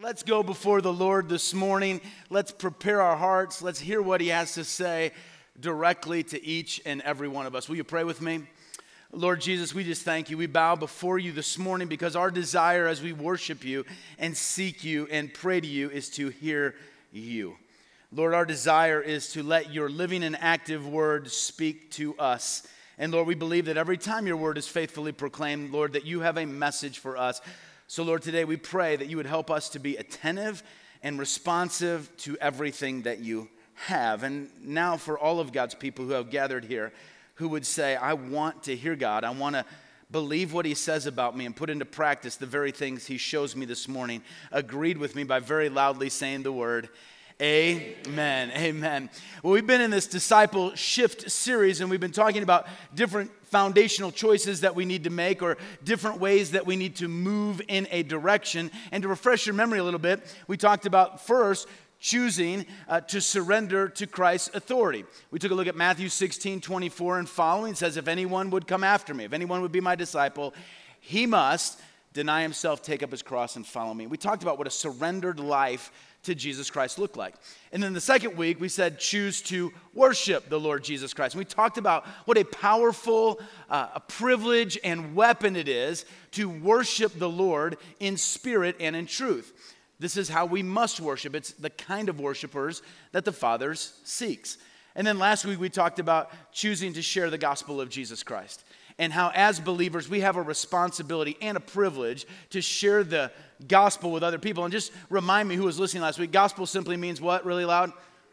Let's go before the Lord this morning. Let's prepare our hearts. Let's hear what he has to say directly to each and every one of us. Will you pray with me? Lord Jesus, we just thank you. We bow before you this morning because our desire as we worship you and seek you and pray to you is to hear you. Lord, our desire is to let your living and active word speak to us. And Lord, we believe that every time your word is faithfully proclaimed, Lord, that you have a message for us. So Lord, today we pray that you would help us to be attentive and responsive to everything that you have. And now for all of God's people who have gathered here, who would say, I want to hear God. I want to believe what he says about me and put into practice the very things he shows me this morning. Agreed with me by very loudly saying the word, amen. Amen. Well, we've been in this disciple shift series, and we've been talking about different foundational choices that we need to make or different ways that we need to move in a direction. And to refresh your memory a little bit, we talked about first choosing to surrender to Christ's authority. We took a look at Matthew 16:24 and following. It says, if anyone would come after me, if anyone would be my disciple, he must deny himself, take up his cross, and follow me. We talked about what a surrendered life to Jesus Christ looked like. And then the second week, we said, choose to worship the Lord Jesus Christ. And we talked about what a powerful a privilege and weapon it is to worship the Lord in spirit and in truth. This is how we must worship. It's the kind of worshipers that the Father seeks. And then last week, we talked about choosing to share the gospel of Jesus Christ and how as believers, we have a responsibility and a privilege to share the gospel with other people. And just remind me who was listening last week, gospel simply means what, really loud?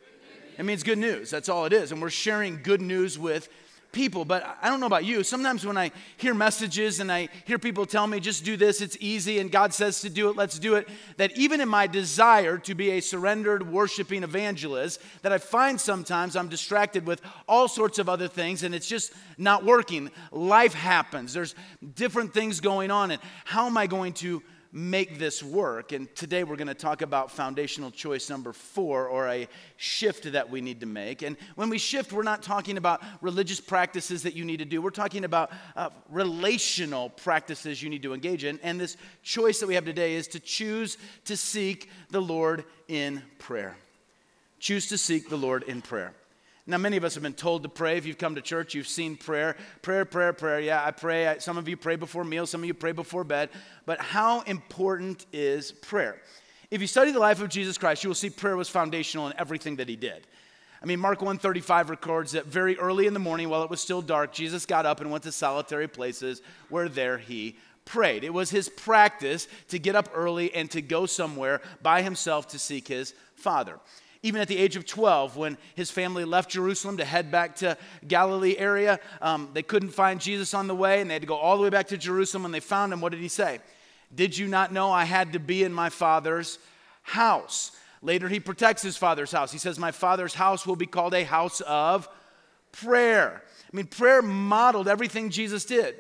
It means good news. That's all it is. And we're sharing good news with people. But I don't know about you. Sometimes when I hear messages and I hear people tell me, just do this, it's easy, and God says to do it, let's do it, that even in my desire to be a surrendered, worshiping evangelist, that I find sometimes I'm distracted with all sorts of other things, and it's just not working. Life happens. There's different things going on, and how am I going to make this work? And today we're going to talk about foundational choice number 4, or a shift that we need to make. And when we shift, we're not talking about religious practices that you need to do. We're talking about relational practices you need to engage in. And this choice that we have today is to choose to seek the Lord in prayer. Choose to seek the Lord in prayer. Now, many of us have been told to pray. If you've come to church, you've seen prayer. Prayer. Yeah, I pray. Some of you pray before meals. Some of you pray before bed. But how important is prayer? If you study the life of Jesus Christ, you will see prayer was foundational in everything that he did. I mean, Mark 1:35 records that very early in the morning, while it was still dark, Jesus got up and went to solitary places where there he prayed. It was his practice to get up early and to go somewhere by himself to seek his Father. Even at the age of 12, when his family left Jerusalem to head back to Galilee area, they couldn't find Jesus on the way, and they had to go all the way back to Jerusalem. When they found him, what did he say? Did you not know I had to be in my Father's house? Later, he protects his Father's house. He says, my Father's house will be called a house of prayer. I mean, prayer modeled everything Jesus did.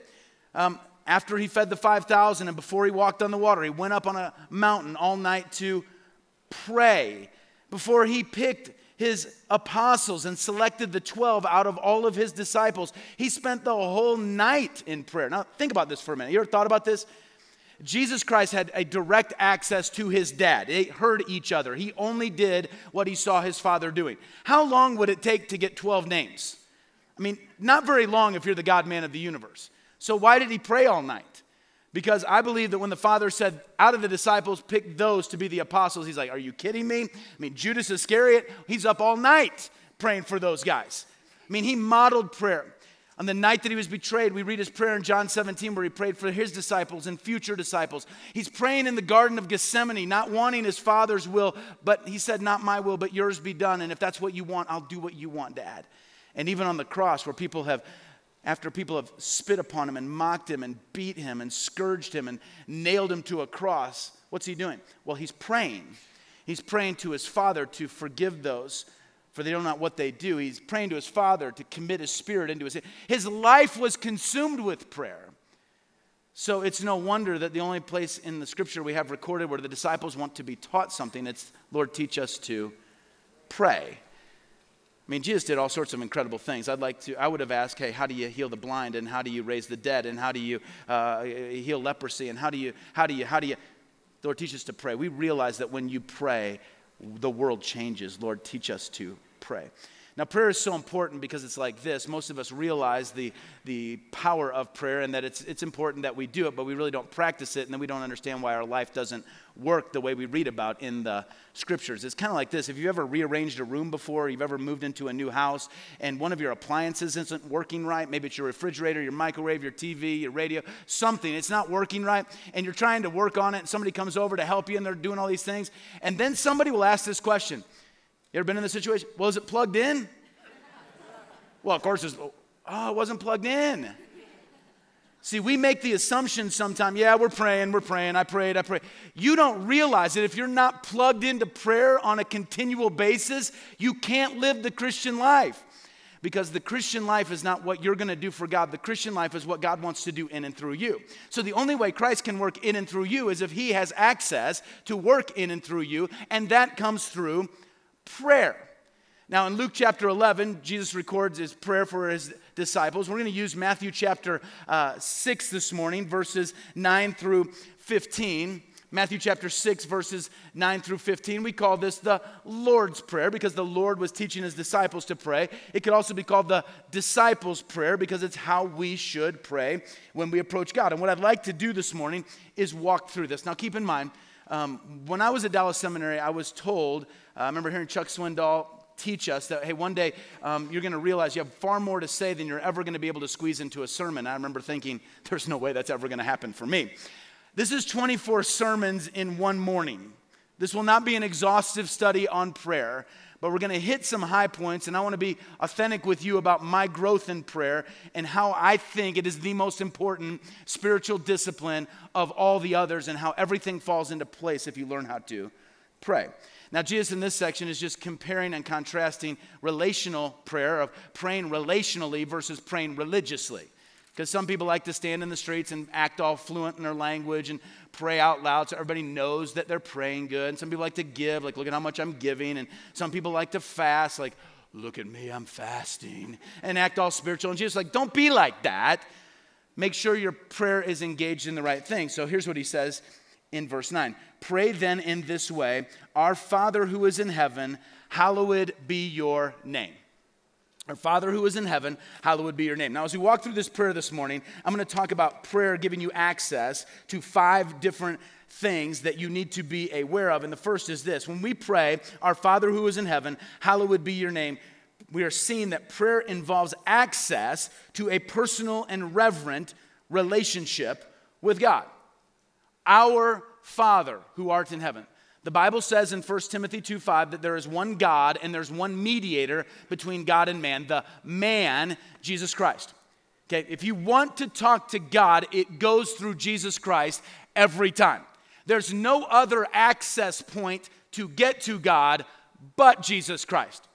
After he fed the 5,000 and before he walked on the water, he went up on a mountain all night to pray. Before he picked his apostles and selected the 12 out of all of his disciples, he spent the whole night in prayer. Now, think about this for a minute. You ever thought about this? Jesus Christ had a direct access to his dad. They heard each other. He only did what he saw his Father doing. How long would it take to get 12 names? I mean, not very long if you're the God-man of the universe. So why did he pray all night? Because I believe that when the Father said, out of the disciples, pick those to be the apostles, he's like, are you kidding me? I mean, Judas Iscariot, he's up all night praying for those guys. I mean, he modeled prayer. On the night that he was betrayed, we read his prayer in John 17 where he prayed for his disciples and future disciples. He's praying in the Garden of Gethsemane, not wanting his Father's will, but he said, not my will, but yours be done. And if that's what you want, I'll do what you want, Dad. And even on the cross where after people have spit upon him and mocked him and beat him and scourged him and nailed him to a cross, what's he doing? Well, he's praying. He's praying to his Father to forgive those, for they know not what they do. He's praying to his Father to commit his spirit into his life was consumed with prayer. So it's no wonder that the only place in the scripture we have recorded where the disciples want to be taught something, it's, Lord, teach us to pray. I mean, Jesus did all sorts of incredible things. I would have asked, hey, how do you heal the blind, and how do you raise the dead, and how do you heal leprosy, and how do you? Lord, teach us to pray. We realize that when you pray, the world changes. Lord, teach us to pray. Now, prayer is so important because it's like this. Most of us realize the power of prayer and that it's important that we do it, but we really don't practice it, and then we don't understand why our life doesn't work the way we read about in the scriptures. It's kind of like this. If you've ever rearranged a room before, you've ever moved into a new house, and one of your appliances isn't working right, maybe it's your refrigerator, your microwave, your TV, your radio, something, it's not working right, and you're trying to work on it, and somebody comes over to help you, and they're doing all these things, and then somebody will ask this question. You ever been in this situation? Well, is it plugged in? Well, of course, it wasn't plugged in. See, we make the assumption sometimes, yeah, we're praying, I prayed. You don't realize that if you're not plugged into prayer on a continual basis, you can't live the Christian life. Because the Christian life is not what you're going to do for God. The Christian life is what God wants to do in and through you. So the only way Christ can work in and through you is if he has access to work in and through you, and that comes through prayer. Now in Luke chapter 11, Jesus records his prayer for his disciples. We're going to use Matthew chapter 6 this morning, verses 9 through 15. Matthew chapter 6, verses 9 through 15. We call this the Lord's Prayer because the Lord was teaching his disciples to pray. It could also be called the disciples' prayer because it's how we should pray when we approach God. And what I'd like to do this morning is walk through this. Now keep in mind, when I was at Dallas Seminary, I was told, I remember hearing Chuck Swindoll teach us that, hey, one day you're going to realize you have far more to say than you're ever going to be able to squeeze into a sermon. I remember thinking, there's no way that's ever going to happen for me. This is 24 sermons in one morning. This will not be an exhaustive study on prayer, but we're going to hit some high points, and I want to be authentic with you about my growth in prayer and how I think it is the most important spiritual discipline of all the others and how everything falls into place if you learn how to pray. Now, Jesus in this section is just comparing and contrasting relational prayer of praying relationally versus praying religiously. Because some people like to stand in the streets and act all fluent in their language and pray out loud so everybody knows that they're praying good. And some people like to give, like, look at how much I'm giving. And some people like to fast, like, look at me, I'm fasting. And act all spiritual. And Jesus is like, don't be like that. Make sure your prayer is engaged in the right thing. So here's what he says in verse 9. Pray then in this way, our Father who is in heaven, hallowed be your name. Our Father who is in heaven, hallowed be your name. Now, as we walk through this prayer this morning, I'm going to talk about prayer giving you access to 5 different things that you need to be aware of. And the first is this. When we pray, our Father who is in heaven, hallowed be your name, we are seeing that prayer involves access to a personal and reverent relationship with God. Our Father who art in heaven. The Bible says in 1 Timothy 2:5 that there is one God and there's one mediator between God and man, the man, Jesus Christ. Okay, if you want to talk to God, it goes through Jesus Christ every time. There's no other access point to get to God but Jesus Christ.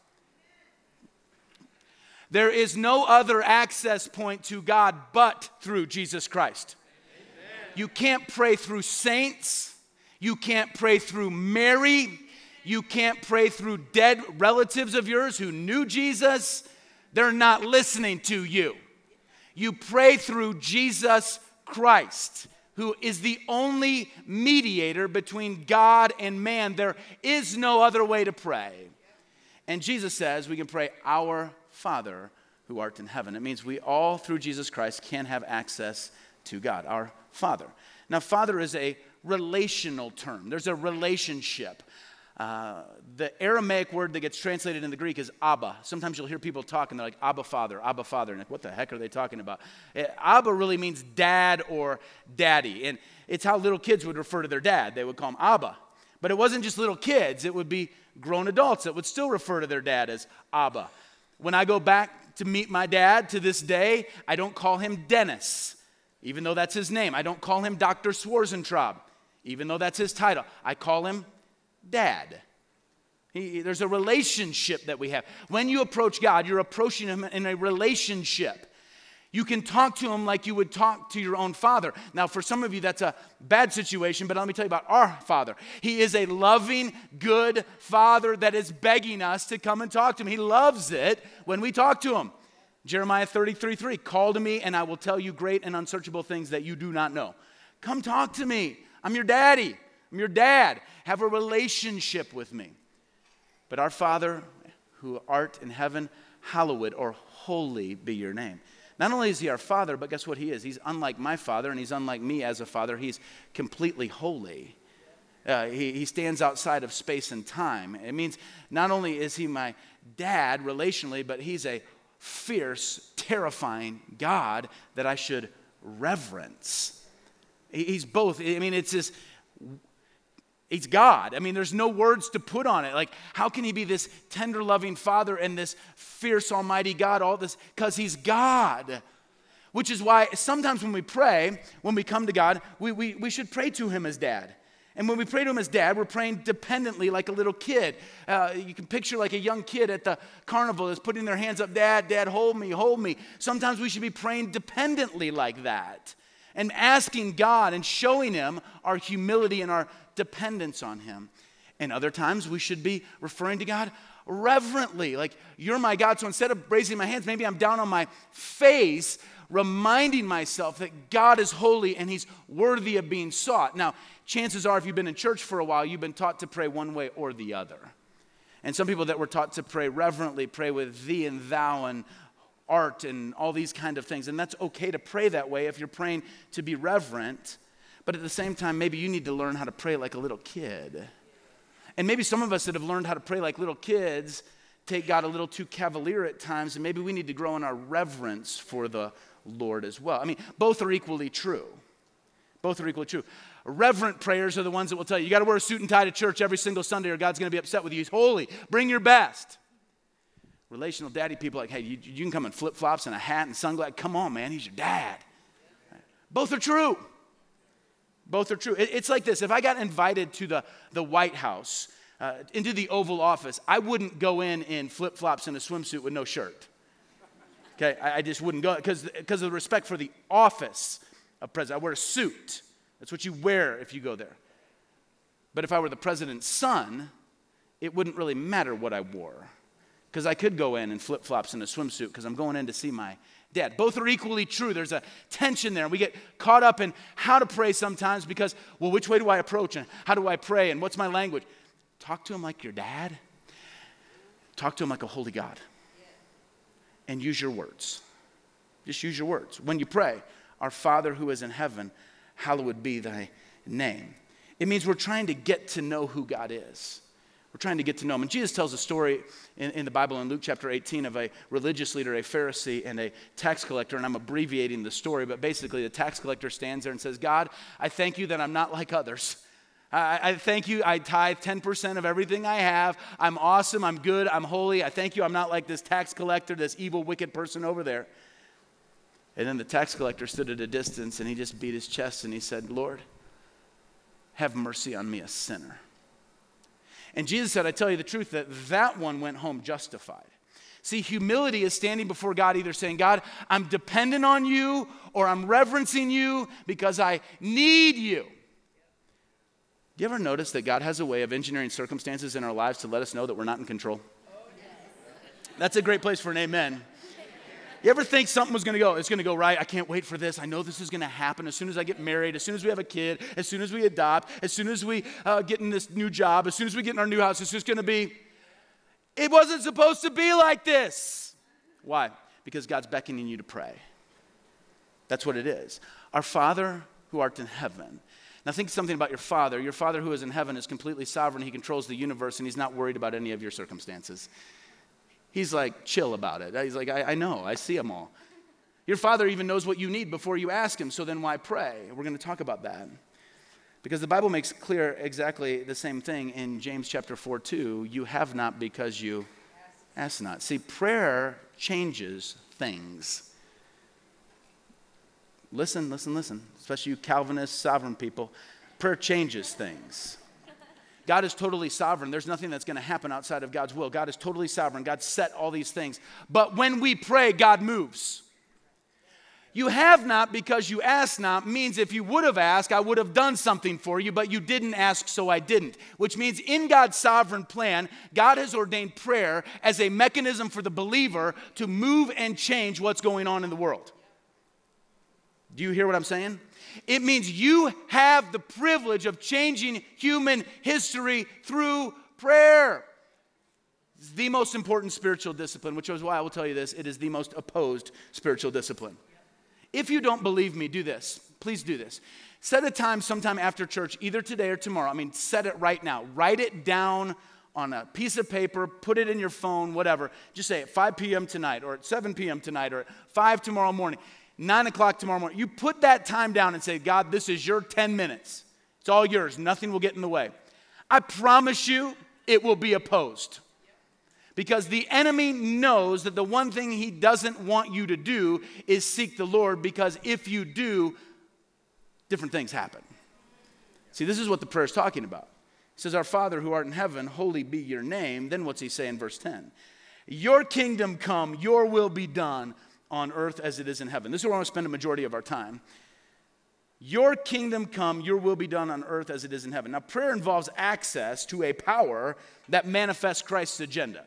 There is no other access point to God but through Jesus Christ. You can't pray through saints. You can't pray through Mary. You can't pray through dead relatives of yours who knew Jesus. They're not listening to you. You pray through Jesus Christ, who is the only mediator between God and man. There is no other way to pray. And Jesus says we can pray, our Father who art in heaven. It means we all, through Jesus Christ, can have access to God, our Father. Now, Father is a relational term. There's a relationship. The Aramaic word that gets translated in the Greek is Abba. Sometimes you'll hear people talk and they're like, Abba Father, Abba Father. And like, what the heck are they talking about? Abba really means dad or daddy. And it's how little kids would refer to their dad. They would call him Abba. But it wasn't just little kids. It would be grown adults that would still refer to their dad as Abba. When I go back to meet my dad to this day, I don't call him Dennis, even though that's his name. I don't call him Dr. Schwarzentraub, even though that's his title. I call him Dad. There's a relationship that we have. When you approach God, you're approaching him in a relationship. You can talk to him like you would talk to your own father. Now, for some of you, that's a bad situation, but let me tell you about our Father. He is a loving, good Father that is begging us to come and talk to him. He loves it when we talk to him. Jeremiah 33:3, call to me and I will tell you great and unsearchable things that you do not know. Come talk to me. I'm your daddy. I'm your dad. Have a relationship with me. But our Father who art in heaven, hallowed or holy be your name. Not only is he our Father, but guess what he is? He's unlike my father, and he's unlike me as a father. He's completely holy. He stands outside of space and time. It means not only is he my dad relationally, but he's a fierce, terrifying God that I should reverence. He's both. I mean, he's God. I mean, there's no words to put on it. Like, how can he be this tender, loving Father and this fierce, almighty God? All this, because he's God. Which is why sometimes when we pray, when we come to God, we should pray to him as dad. And when we pray to him as dad, we're praying dependently like a little kid. You can picture like a young kid at the carnival that's putting their hands up, Dad, hold me, hold me. Sometimes we should be praying dependently like that and asking God and showing him our humility and our dependence on him. And other times we should be referring to God reverently, like, you're my God. So instead of raising my hands, maybe I'm down on my face, reminding myself that God is holy and he's worthy of being sought. Now, chances are if you've been in church for a while, you've been taught to pray one way or the other. And some people that were taught to pray reverently pray with thee and thou and art and all these kind of things. And that's okay to pray that way if you're praying to be reverent. But at the same time, maybe you need to learn how to pray like a little kid. And maybe some of us that have learned how to pray like little kids take God a little too cavalier at times, and maybe we need to grow in our reverence for the Lord as well. I mean, both are equally true. Both are equally true. Reverent prayers are the ones that will tell you, you got to wear a suit and tie to church every single Sunday or God's going to be upset with you. He's holy. Bring your best. Relational daddy people are like, hey, you can come in flip-flops and a hat and sunglasses. Come on, man. He's your dad. Both are true. Both are true. It's like this. If I got invited to the White House, into the Oval Office, I wouldn't go in flip-flops and a swimsuit with no shirt. Okay, I just wouldn't go because of the respect for the office of president. I wear a suit. That's what you wear if you go there. But if I were the president's son, it wouldn't really matter what I wore because I could go in flip-flops and a swimsuit because I'm going in to see my dad. Both are equally true. There's a tension there. And we get caught up in how to pray sometimes because, well, which way do I approach and how do I pray and what's my language? Talk to him like your dad. Talk to him like a holy God. And use your words. Just use your words. When you pray, our Father who is in heaven, hallowed be thy name. It means we're trying to get to know who God is. We're trying to get to know him. And Jesus tells a story in the Bible in Luke chapter 18 of a religious leader, a Pharisee, and a tax collector. And I'm abbreviating the story, but basically the tax collector stands there and says, God, I thank you that I'm not like others. I thank you, I tithe 10% of everything I have. I'm awesome, I'm good, I'm holy. I thank you, I'm not like this tax collector, this evil, wicked person over there. And then the tax collector stood at a distance and he just beat his chest and he said, Lord, have mercy on me, a sinner. And Jesus said, I tell you the truth, that one went home justified. See, humility is standing before God either saying, God, I'm dependent on you or I'm reverencing you because I need you. Do you ever notice that God has a way of engineering circumstances in our lives to let us know that we're not in control? That's a great place for an amen. You ever think something was going to go? It's going to go right. I can't wait for this. I know this is going to happen as soon as I get married, as soon as we have a kid, as soon as we adopt, as soon as we get in this new job, as soon as we get in our new house. It's just going to be, it wasn't supposed to be like this. Why? Because God's beckoning you to pray. That's what it is. Our Father who art in heaven. Now think something about your Father. Your Father who is in heaven is completely sovereign. He controls the universe and he's not worried about any of your circumstances. He's like chill about it. He's like, I know, I see them all. Your Father even knows what you need before you ask him, so then why pray? We're going to talk about that. Because the Bible makes clear exactly the same thing in James chapter 4:2. You have not because you ask not. See, prayer changes things. Listen, especially you Calvinist, sovereign people. Prayer changes things. God is totally sovereign. There's nothing that's going to happen outside of God's will. God is totally sovereign. God set all these things. But when we pray, God moves. You have not because you ask not means if you would have asked, I would have done something for you, but you didn't ask, so I didn't. Which means in God's sovereign plan, God has ordained prayer as a mechanism for the believer to move and change what's going on in the world. Do you hear what I'm saying? It means you have the privilege of changing human history through prayer. It's the most important spiritual discipline, which is why I will tell you this. It is the most opposed spiritual discipline. If you don't believe me, do this. Please do this. Set a time sometime after church, either today or tomorrow. Set it right now. Write it down on a piece of paper, put it in your phone, whatever. Just say at 5 p.m. tonight, or at 7 p.m. tonight, or at 5 tomorrow morning, 9 o'clock tomorrow morning. You put that time down and say, God, this is your 10 minutes. It's all yours. Nothing will get in the way. I promise you it will be opposed. Because the enemy knows that the one thing he doesn't want you to do is seek the Lord, because if you do, different things happen. See, this is what the prayer is talking about. It says, our Father who art in heaven, holy be your name. Then what's he say in verse 10? Your kingdom come, your will be done on earth as it is in heaven. This is where I want to spend a majority of our time. Your kingdom come, your will be done on earth as it is in heaven. Now, prayer involves access to a power that manifests Christ's agenda.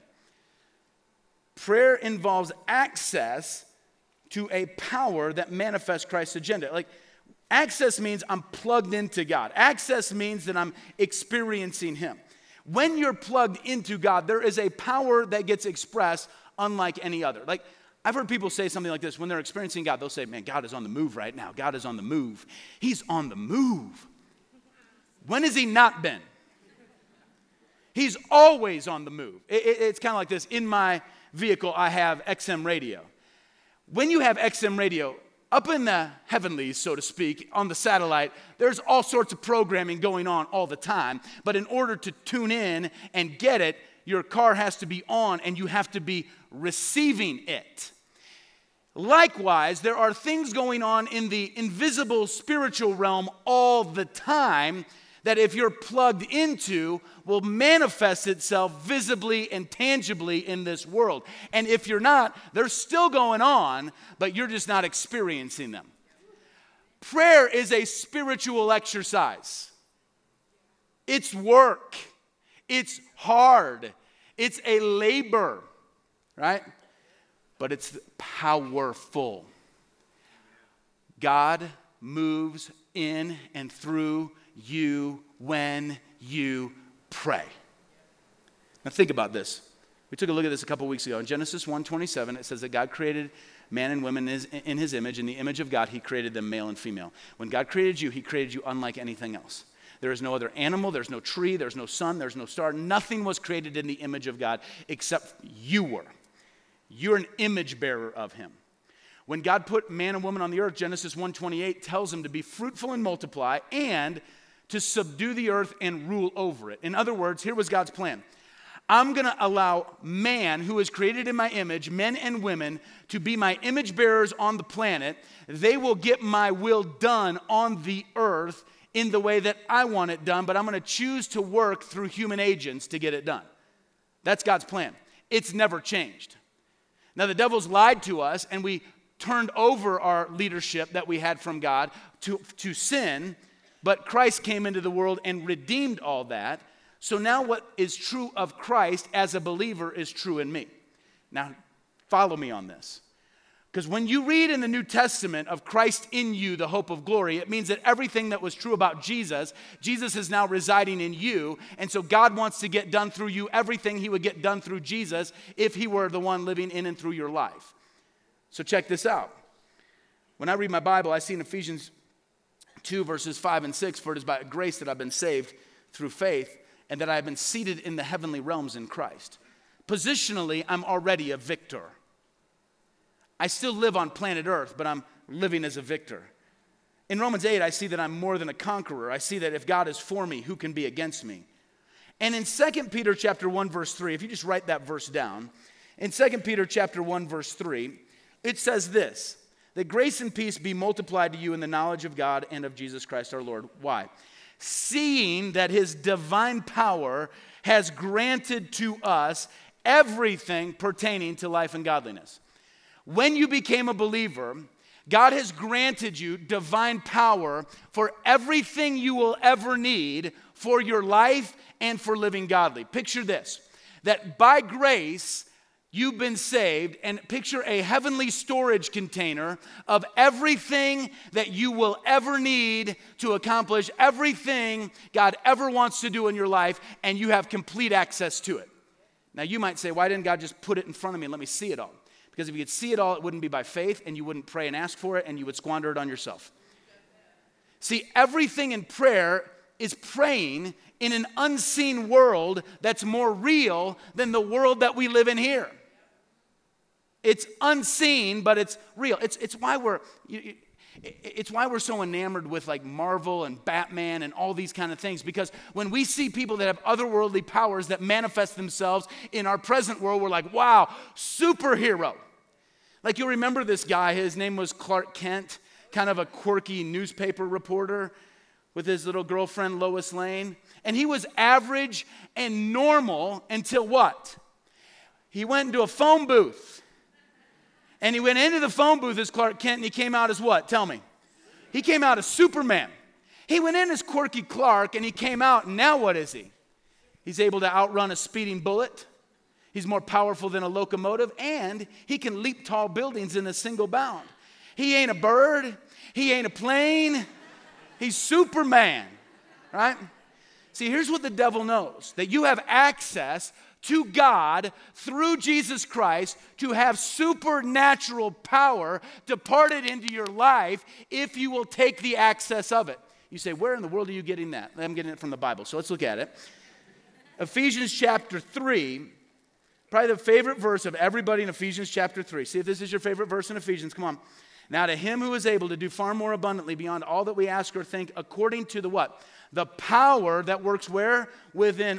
Prayer involves access to a power that manifests Christ's agenda. Like, access means I'm plugged into God. Access means that I'm experiencing him. When you're plugged into God, there is a power that gets expressed unlike any other. Like, I've heard people say something like this. When they're experiencing God, they'll say, man, God is on the move right now. God is on the move. He's on the move. When has he not been? He's always on the move. It's kind of like this. In my vehicle, I have XM radio. When you have XM radio, up in the heavenlies, so to speak, on the satellite, there's all sorts of programming going on all the time. But in order to tune in and get it, your car has to be on and you have to be receiving it. Likewise, there are things going on in the invisible spiritual realm all the time that if you're plugged into, will manifest itself visibly and tangibly in this world. And if you're not, they're still going on, but you're just not experiencing them. Prayer is a spiritual exercise. It's work. It's hard. It's a labor, right? But it's powerful. God moves in and through you when you pray. Now think about this. We took a look at this a couple weeks ago. In Genesis 1:27, it says that God created man and women in his image. In the image of God, he created them male and female. When God created you, he created you unlike anything else. There is no other animal, there's no tree, there's no sun, there's no star. Nothing was created in the image of God except you were. You're an image bearer of him. When God put man and woman on the earth, Genesis 1:28 tells them to be fruitful and multiply and to subdue the earth and rule over it. In other words, here was God's plan. I'm going to allow man, who is created in my image, men and women, to be my image bearers on the planet. They will get my will done on the earth in the way that I want it done, but I'm going to choose to work through human agents to get it done. That's God's plan. It's never changed. Now, the devil's lied to us, and we turned over our leadership that we had from God to sin, but Christ came into the world and redeemed all that. So now what is true of Christ as a believer is true in me. Now, follow me on this. Because when you read in the New Testament of Christ in you, the hope of glory, it means that everything that was true about Jesus, Jesus is now residing in you. And so God wants to get done through you everything he would get done through Jesus if he were the one living in and through your life. So check this out. When I read my Bible, I see in Ephesians 2 verses 5 and 6, for it is by grace that I've been saved through faith, and that I have been seated in the heavenly realms in Christ. Positionally, I'm already a victor. I still live on planet Earth, but I'm living as a victor. In Romans 8, I see that I'm more than a conqueror. I see that if God is for me, who can be against me? And in 2 Peter chapter 1, verse 3, if you just write that verse down, in 2 Peter chapter 1, verse 3, it says this, that grace and peace be multiplied to you in the knowledge of God and of Jesus Christ our Lord. Why? Seeing that his divine power has granted to us everything pertaining to life and godliness. When you became a believer, God has granted you divine power for everything you will ever need for your life and for living godly. Picture this, that by grace, You've been saved, and picture a heavenly storage container of everything that you will ever need to accomplish everything God ever wants to do in your life, and you have complete access to it. Now, you might say, why didn't God just put it in front of me and let me see it all? Because if you could see it all, it wouldn't be by faith, and you wouldn't pray and ask for it, and you would squander it on yourself. See, everything in prayer is praying in an unseen world that's more real than the world that we live in here. It's unseen, but it's real. It's why we're so enamored with like Marvel and Batman and all these kind of things, because when we see people that have otherworldly powers that manifest themselves in our present world, we're like, wow, superhero. Like, you'll remember this guy, his name was Clark Kent, kind of a quirky newspaper reporter with his little girlfriend Lois Lane. And he was average and normal until what? He went into a phone booth. And he went into the phone booth as Clark Kent, and he came out as what? Tell me. He came out as Superman. He went in as quirky Clark, and he came out, and now what is he? He's able to outrun a speeding bullet. He's more powerful than a locomotive, and he can leap tall buildings in a single bound. He ain't a bird. He ain't a plane. He's Superman, right? See, here's what the devil knows, that you have access to God through Jesus Christ to have supernatural power departed into your life if you will take the access of it. You say, where in the world are you getting that? I'm getting it from the Bible, so let's look at it. Ephesians chapter 3, probably the favorite verse of everybody in Ephesians chapter 3. See if this is your favorite verse in Ephesians. Come on. Now to him who is able to do far more abundantly beyond all that we ask or think, according to the what? The power that works where? Within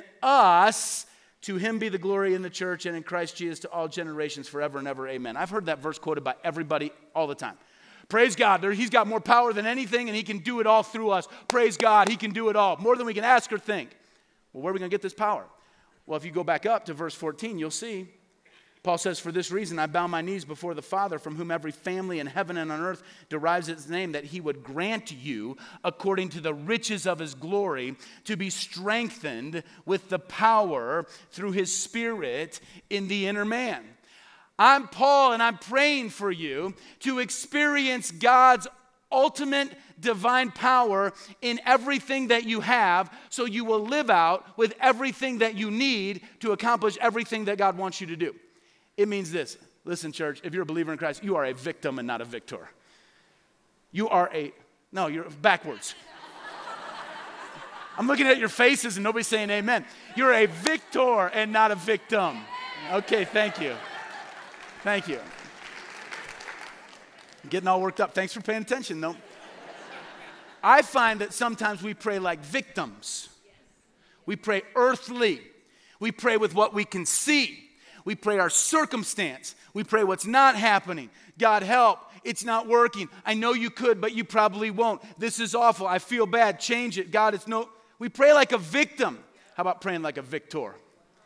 us. To him be the glory in the church and in Christ Jesus to all generations forever and ever. Amen. I've heard that verse quoted by everybody all the time. Praise God. He's got more power than anything, and he can do it all through us. Praise God. He can do it all. More than we can ask or think. Well, where are we going to get this power? Well, if you go back up to verse 14, you'll see. Paul says, for this reason I bow my knees before the Father, from whom every family in heaven and on earth derives its name, that he would grant you, according to the riches of his glory, to be strengthened with the power through his Spirit in the inner man. I'm Paul, and I'm praying for you to experience God's ultimate divine power in everything that you have, so you will live out with everything that you need to accomplish everything that God wants you to do. It means this. Listen, church, if you're a believer in Christ, you are a victim and not a victor. You're backwards. I'm looking at your faces and nobody's saying amen. You're a victor and not a victim. Okay, thank you. Thank you. I'm getting all worked up. Thanks for paying attention, though. I find that sometimes we pray like victims. We pray earthly. We pray with what we can see. We pray our circumstance. We pray what's not happening. God help, it's not working. I know you could, but you probably won't. This is awful. I feel bad. Change it. God, it's no. We pray like a victim. How about praying like a victor?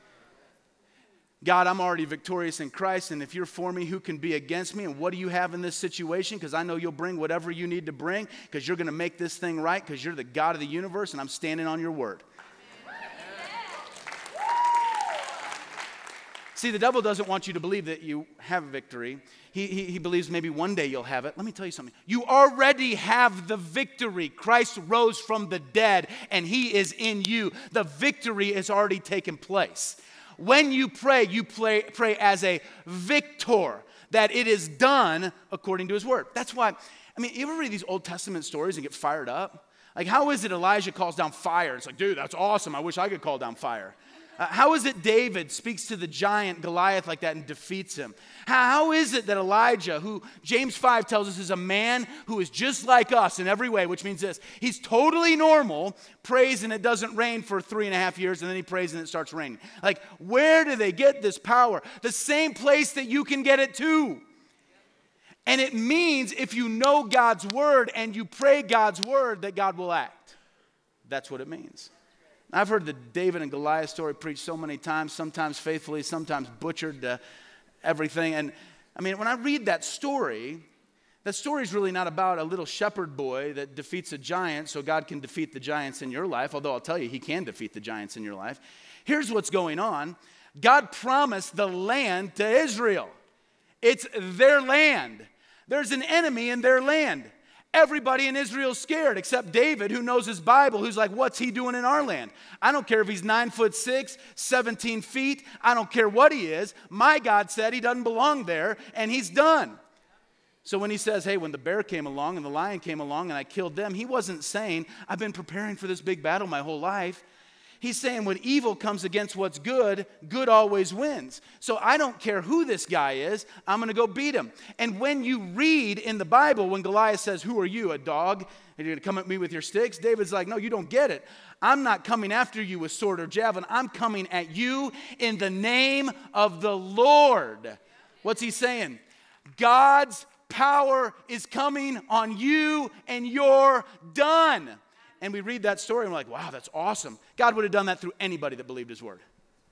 God, I'm already victorious in Christ, and if you're for me, who can be against me? And what do you have in this situation? Because I know you'll bring whatever you need to bring, because you're going to make this thing right, because you're the God of the universe, and I'm standing on your word. See, the devil doesn't want you to believe that you have victory. He believes maybe one day you'll have it. Let me tell you something. You already have the victory. Christ rose from the dead, and he is in you. The victory has already taken place. When you pray as a victor, that it is done according to his word. That's why, you ever read these Old Testament stories and get fired up? Like, how is it Elijah calls down fire? It's like, dude, that's awesome. I wish I could call down fire. How is it David speaks to the giant Goliath like that and defeats him? How is it that Elijah, who James 5 tells us is a man who is just like us in every way, which means this, he's totally normal, prays and it doesn't rain for 3.5 years, and then he prays and it starts raining. Like, where do they get this power? The same place that you can get it too. And it means if you know God's word and you pray God's word, that God will act. That's what it means. I've heard the David and Goliath story preached so many times, sometimes faithfully, sometimes butchered everything. And when I read that story is really not about a little shepherd boy that defeats a giant so God can defeat the giants in your life, although I'll tell you, he can defeat the giants in your life. Here's what's going on. God promised the land to Israel. It's their land. There's an enemy in their land. Everybody in Israel's scared except David, who knows his Bible, who's like, what's he doing in our land? I don't care if he's 9'6", 17 feet. I don't care what he is. My God said he doesn't belong there, and he's done. So when he says, hey, when the bear came along and the lion came along and I killed them, he wasn't saying, I've been preparing for this big battle my whole life. He's saying when evil comes against what's good, good always wins. So I don't care who this guy is, I'm going to go beat him. And when you read in the Bible, when Goliath says, who are you, a dog? Are you going to come at me with your sticks? David's like, no, you don't get it. I'm not coming after you with sword or javelin. I'm coming at you in the name of the Lord. What's he saying? God's power is coming on you and you're done. And we read that story and we're like, wow, that's awesome. God would have done that through anybody that believed his word.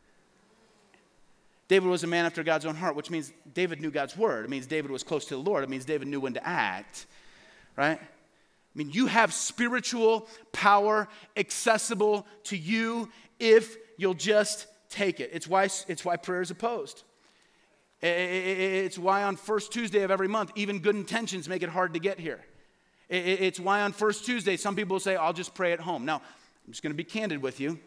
David was a man after God's own heart, which means David knew God's word. It means David was close to the Lord. It means David knew when to act, right? I mean, you have spiritual power accessible to you if you'll just take it. It's why prayer is opposed. It's why on first Tuesday of every month, even good intentions make it hard to get here. It's why on first Tuesday, some people say, I'll just pray at home. Now, I'm just going to be candid with you.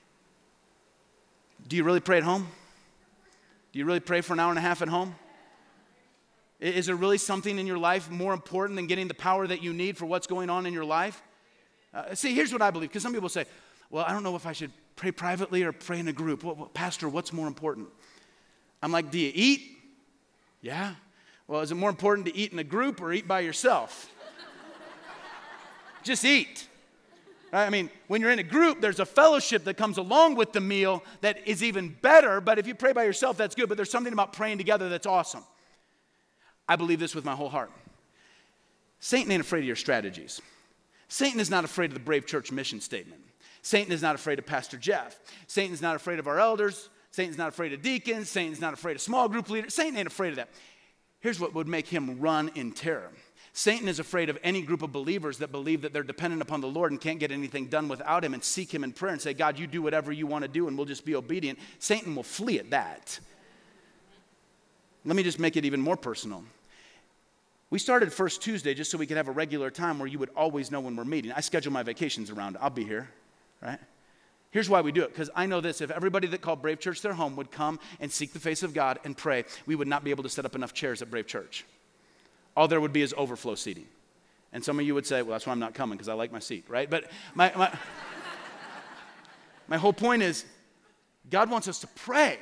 Do you really pray at home? Do you really pray for an hour and a half at home? Is there really something in your life more important than getting the power that you need for what's going on in your life? See, here's what I believe, because some people say, well, I don't know if I should pray privately or pray in a group. Well, Pastor, what's more important? I'm like, do you eat? Yeah. Well, is it more important to eat in a group or eat by yourself? Just eat. Right? I mean, when you're in a group, there's a fellowship that comes along with the meal that is even better. But if you pray by yourself, that's good. But there's something about praying together that's awesome. I believe this with my whole heart. Satan ain't afraid of your strategies. Satan is not afraid of the Brave Church mission statement. Satan is not afraid of Pastor Jeff. Satan's not afraid of our elders. Satan's not afraid of deacons. Satan's not afraid of small group leaders. Satan ain't afraid of that. Here's what would make him run in terror. Satan is afraid of any group of believers that believe that they're dependent upon the Lord and can't get anything done without him and seek him in prayer and say, God, you do whatever you want to do and we'll just be obedient. Satan will flee at that. Let me just make it even more personal. We started First Tuesday just so we could have a regular time where you would always know when we're meeting. I schedule my vacations around it. I'll be here, right? Here's why we do it, because I know this. If everybody that called Brave Church their home would come and seek the face of God and pray, we would not be able to set up enough chairs at Brave Church. All there would be is overflow seating. And some of you would say, well, that's why I'm not coming, because I like my seat, right? But my whole point is, God wants us to pray.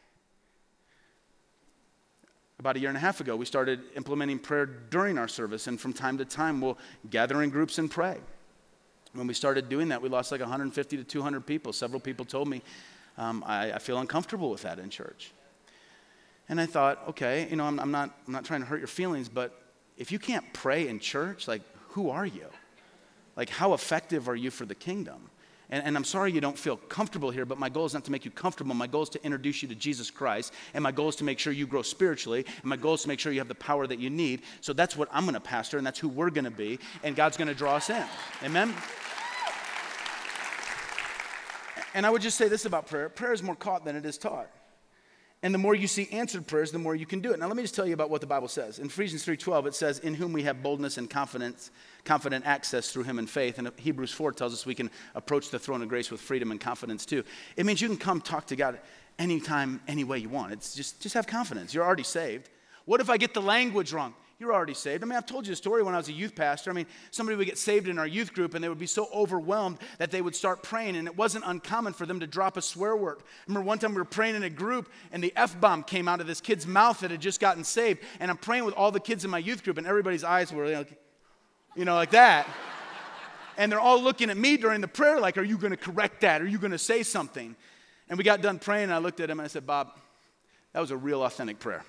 About a year and a half ago, we started implementing prayer during our service, and from time to time, we'll gather in groups and pray. When we started doing that, we lost like 150 to 200 people. Several people told me, I feel uncomfortable with that in church. And I thought, okay, you know, I'm not trying to hurt your feelings, but if you can't pray in church, like, who are you? Like, how effective are you for the kingdom? And I'm sorry you don't feel comfortable here, but my goal is not to make you comfortable. My goal is to introduce you to Jesus Christ, and my goal is to make sure you grow spiritually, and my goal is to make sure you have the power that you need. So that's what I'm going to pastor, and that's who we're going to be, and God's going to draw us in. Amen? And I would just say this about prayer. Prayer is more caught than it is taught. And the more you see answered prayers, the more you can do it. Now, let me just tell you about what the Bible says. In Ephesians 3:12, it says, in whom we have boldness and confident access through him in faith. And Hebrews 4 tells us we can approach the throne of grace with freedom and confidence too. It means you can come talk to God anytime, any way you want. It's just have confidence. You're already saved. What if I get the language wrong? You're already saved. I mean, I've told you a story when I was a youth pastor. I mean, somebody would get saved in our youth group, and they would be so overwhelmed that they would start praying, and it wasn't uncommon for them to drop a swear word. I remember one time we were praying in a group, and the F-bomb came out of this kid's mouth that had just gotten saved, and I'm praying with all the kids in my youth group, and everybody's eyes were like that. And they're all looking at me during the prayer like, are you going to correct that? Are you going to say something? And we got done praying, and I looked at him, and I said, Bob, that was a real authentic prayer.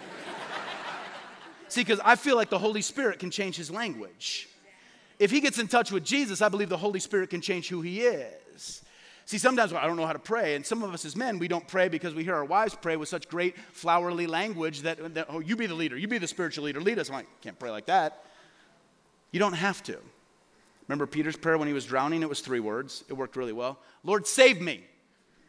See, because I feel like the Holy Spirit can change his language. If he gets in touch with Jesus, I believe the Holy Spirit can change who he is. See, sometimes I don't know how to pray, and some of us as men, we don't pray because we hear our wives pray with such great flowery language that oh, you be the leader, you be the spiritual leader, lead us. I'm like, can't pray like that. You don't have to. Remember Peter's prayer when he was drowning? It was 3 words. It worked really well. Lord, save me.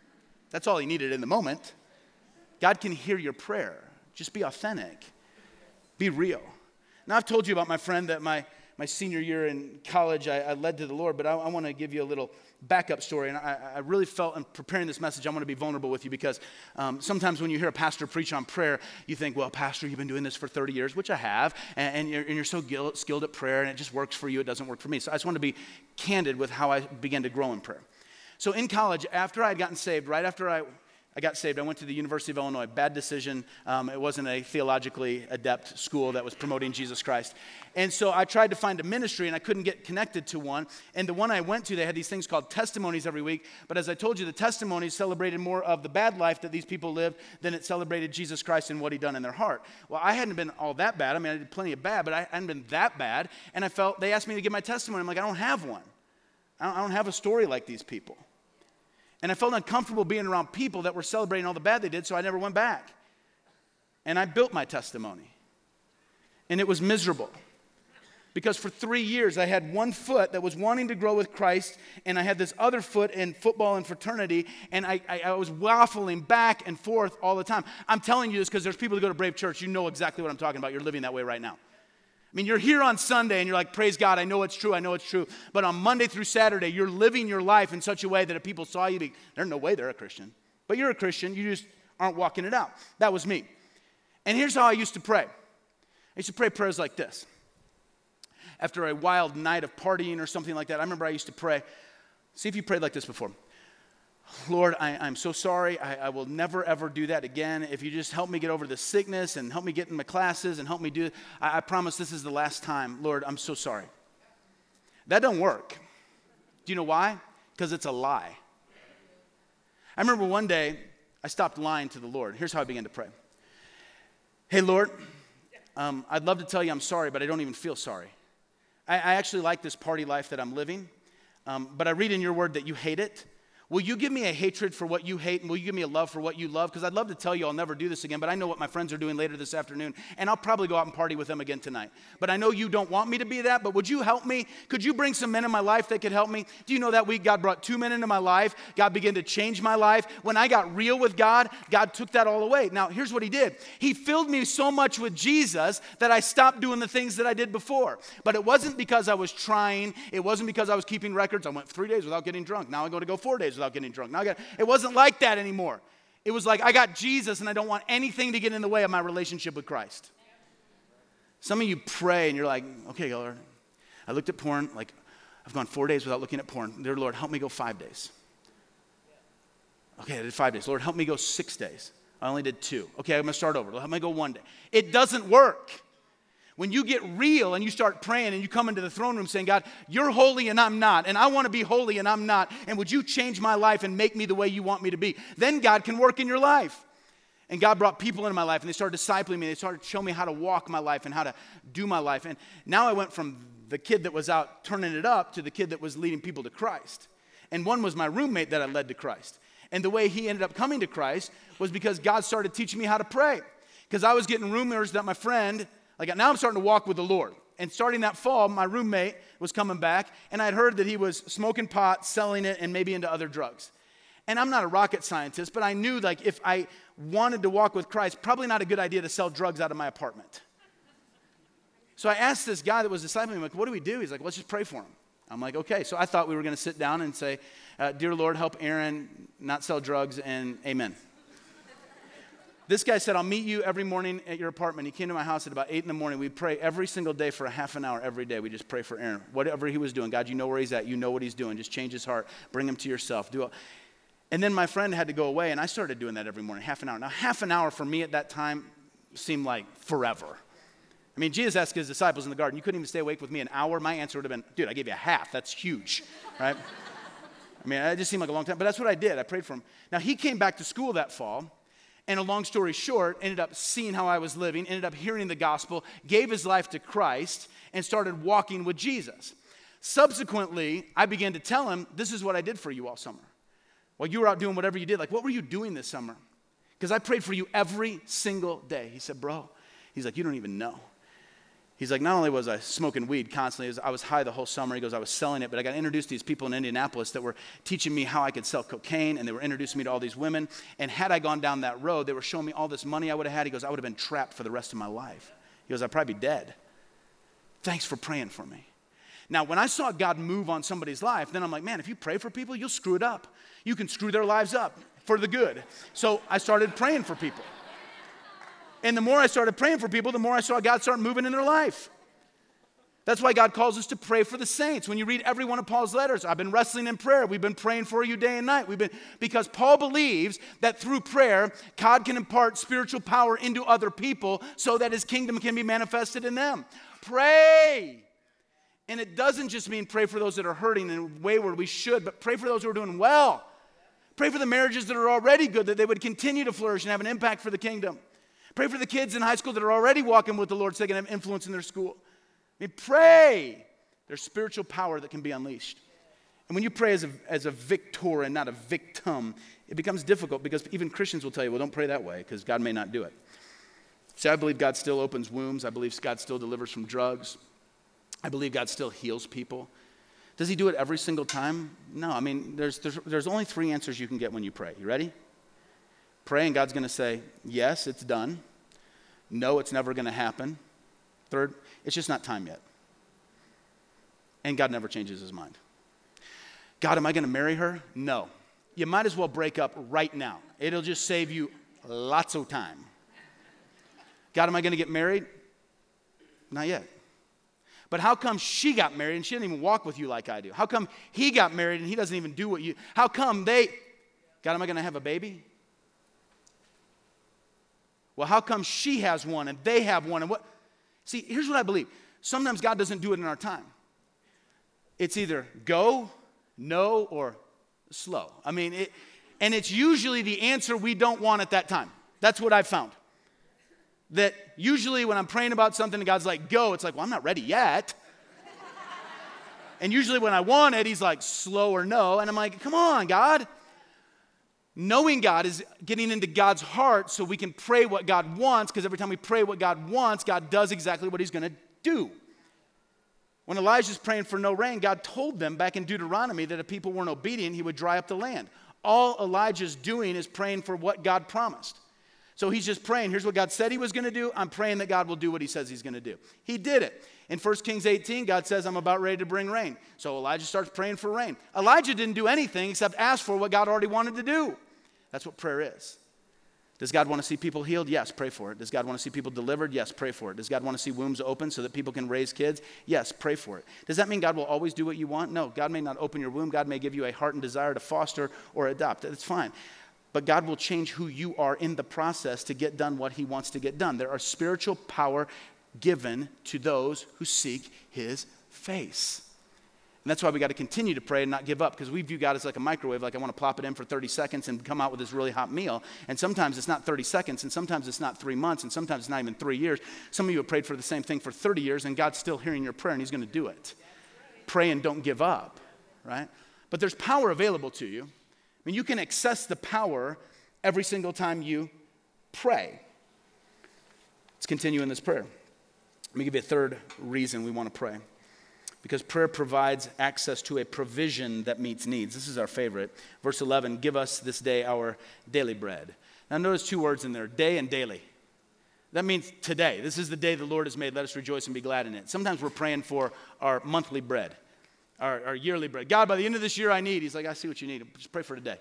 That's all he needed in the moment. God can hear your prayer. Just be authentic. Be real. Now, I've told you about my friend that my senior year in college, I led to the Lord, but I want to give you a little backup story. And I really felt in preparing this message, I want to be vulnerable with you because sometimes when you hear a pastor preach on prayer, you think, well, pastor, you've been doing this for 30 years, which I have, and you're so skilled at prayer, and it just works for you. It doesn't work for me. So I just want to be candid with how I began to grow in prayer. So in college, after I had gotten saved, right after I got saved, I went to the University of Illinois. Bad decision. It wasn't a theologically adept school that was promoting Jesus Christ. And so I tried to find a ministry, and I couldn't get connected to one. And the one I went to, they had these things called testimonies every week. But as I told you, the testimonies celebrated more of the bad life that these people lived than it celebrated Jesus Christ and what he'd done in their heart. Well, I hadn't been all that bad. I mean, I did plenty of bad, but I hadn't been that bad. And I felt, they asked me to give my testimony. I'm like, I don't have one. I don't have a story like these people. And I felt uncomfortable being around people that were celebrating all the bad they did, so I never went back. And I built my testimony. And it was miserable. Because for 3 years, I had one foot that was wanting to grow with Christ, and I had this other foot in football and fraternity, and I was waffling back and forth all the time. I'm telling you this because there's people that go to Brave Church. You know exactly what I'm talking about. You're living that way right now. I mean, you're here on Sunday and you're like, praise God, I know it's true, I know it's true. But on Monday through Saturday, you're living your life in such a way that if people saw you, there's no way they're a Christian. But you're a Christian, you just aren't walking it out. That was me. And here's how I used to pray. I used to pray prayers like this. After a wild night of partying or something like that, I remember I used to pray. See if you prayed like this before. Lord, I'm so sorry. I will never, ever do that again. If you just help me get over the sickness and help me get in my classes and help me do it, I promise this is the last time. Lord, I'm so sorry. That don't work. Do you know why? Because it's a lie. I remember one day I stopped lying to the Lord. Here's how I began to pray. Hey, Lord, I'd love to tell you I'm sorry, but I don't even feel sorry. I actually like this party life that I'm living, but I read in your word that you hate it. Will you give me a hatred for what you hate, and will you give me a love for what you love? Because I'd love to tell you I'll never do this again, but I know what my friends are doing later this afternoon, and I'll probably go out and party with them again tonight. But I know you don't want me to be that, but would you help me? Could you bring some men in my life that could help me? Do you know that week God brought 2 men into my life? God began to change my life. When I got real with God, God took that all away. Now, here's what he did. He filled me so much with Jesus that I stopped doing the things that I did before. But it wasn't because I was trying. It wasn't because I was keeping records. I went 3 days without getting drunk. Now I go 4 days without getting drunk. Now it wasn't like that anymore. It was like I got Jesus and I don't want anything to get in the way of my relationship with Christ. Some of you pray and you're like, okay, Lord, I looked at porn, like I've gone 4 days without looking at porn. Dear Lord, help me go 5 days. Okay, I did 5 days. Lord, help me go 6 days. I only did 2. Okay, I'm going to start over. Help me go 1 day. It doesn't work. When you get real and you start praying and you come into the throne room saying, God, you're holy and I'm not, and I want to be holy and I'm not, and would you change my life and make me the way you want me to be? Then God can work in your life. And God brought people into my life and they started discipling me. They started showing me how to walk my life and how to do my life. And now I went from the kid that was out turning it up to the kid that was leading people to Christ. And one was my roommate that I led to Christ. And the way he ended up coming to Christ was because God started teaching me how to pray. Because I was getting rumors that my friend, like now I'm starting to walk with the Lord. And starting that fall, my roommate was coming back, and I'd heard that he was smoking pot, selling it, and maybe into other drugs. And I'm not a rocket scientist, but I knew like if I wanted to walk with Christ, probably not a good idea to sell drugs out of my apartment. So I asked this guy that was discipling me, like, what do we do? He's like, let's just pray for him. I'm like, okay. So I thought we were going to sit down and say, dear Lord, help Aaron not sell drugs, and amen. This guy said, I'll meet you every morning at your apartment. He came to my house at about 8 in the morning. We'd pray every single day for a half an hour every day. We just pray for Aaron. Whatever he was doing, God, you know where he's at. You know what he's doing. Just change his heart. Bring him to yourself. And then my friend had to go away, and I started doing that every morning, half an hour. Now, half an hour for me at that time seemed like forever. I mean, Jesus asked his disciples in the garden, you couldn't even stay awake with me an hour? My answer would have been, dude, I gave you a half. That's huge, right? I mean, it just seemed like a long time, but that's what I did. I prayed for him. Now, he came back to school that fall. And a long story short, ended up seeing how I was living, ended up hearing the gospel, gave his life to Christ, and started walking with Jesus. Subsequently, I began to tell him, this is what I did for you all summer. While you were out doing whatever you did, like, what were you doing this summer? Because I prayed for you every single day. He said, bro, he's like, you don't even know. He's like, not only was I smoking weed constantly, I was high the whole summer. He goes, I was selling it, but I got introduced to these people in Indianapolis that were teaching me how I could sell cocaine, and they were introducing me to all these women. And had I gone down that road, they were showing me all this money I would have had. He goes, I would have been trapped for the rest of my life. He goes, I'd probably be dead. Thanks for praying for me. Now, when I saw God move on somebody's life, then I'm like, man, if you pray for people, you'll screw it up. You can screw their lives up for the good. So I started praying for people. And the more I started praying for people, the more I saw God start moving in their life. That's why God calls us to pray for the saints. When you read every one of Paul's letters, I've been wrestling in prayer. We've been praying for you day and night. Because Paul believes that through prayer, God can impart spiritual power into other people so that his kingdom can be manifested in them. Pray. And it doesn't just mean pray for those that are hurting in a way where we should, but pray for those who are doing well. Pray for the marriages that are already good, that they would continue to flourish and have an impact for the kingdom. Pray for the kids in high school that are already walking with the Lord so they can have influence in their school. I mean, pray. There's spiritual power that can be unleashed. And when you pray as a victor and not a victim, it becomes difficult because even Christians will tell you, well, don't pray that way because God may not do it. See, I believe God still opens wombs. I believe God still delivers from drugs. I believe God still heals people. Does he do it every single time? No. I mean, there's only 3 answers you can get when you pray. You ready? Pray and God's going to say, yes, it's done. No, it's never going to happen. Third, it's just not time yet. And God never changes his mind. God, am I going to marry her? No. You might as well break up right now. It'll just save you lots of time. God, am I going to get married? Not yet. But how come she got married and she didn't even walk with you like I do? How come he got married and he doesn't even do what you... How come they... God, am I going to have a baby? Well, how come she has one and they have one and what? See, here's what I believe. Sometimes God doesn't do it in our time. It's either go, no, or slow. I mean, and it's usually the answer we don't want at that time. That's what I've found. That usually when I'm praying about something and God's like, go, it's like, well, I'm not ready yet. And usually when I want it, he's like, slow or no. And I'm like, come on, God. Knowing God is getting into God's heart so we can pray what God wants, because every time we pray what God wants, God does exactly what he's going to do. When Elijah's praying for no rain, God told them back in Deuteronomy that if people weren't obedient, he would dry up the land. All Elijah's doing is praying for what God promised. So he's just praying, here's what God said he was going to do. I'm praying that God will do what he says he's going to do. He did it. In 1 Kings 18, God says, I'm about ready to bring rain. So Elijah starts praying for rain. Elijah didn't do anything except ask for what God already wanted to do. That's what prayer is. Does God want to see people healed? Yes, pray for it. Does God want to see people delivered? Yes, pray for it. Does God want to see wombs open so that people can raise kids? Yes, pray for it. Does that mean God will always do what you want? No, God may not open your womb. God may give you a heart and desire to foster or adopt. That's fine. But God will change who you are in the process to get done what he wants to get done. There are spiritual power given to those who seek his face. And that's why we got to continue to pray and not give up, because we view God as like a microwave, like I want to plop it in for 30 seconds and come out with this really hot meal. And sometimes it's not 30 seconds, and sometimes it's not 3 months, and sometimes it's not even 3 years. Some of you have prayed for the same thing for 30 years, and God's still hearing your prayer, and he's going to do it. Pray and don't give up, right? But there's power available to you. I mean, you can access the power every single time you pray. Let's continue in this prayer. Let me give you a third reason we want to pray. Because prayer provides access to a provision that meets needs. This is our favorite. Verse 11, give us this day our daily bread. Now notice 2 words in there, day and daily. That means today. This is the day the Lord has made. Let us rejoice and be glad in it. Sometimes we're praying for our monthly bread, our yearly bread. God, by the end of this year I need. He's like, I see what you need. Just pray for today.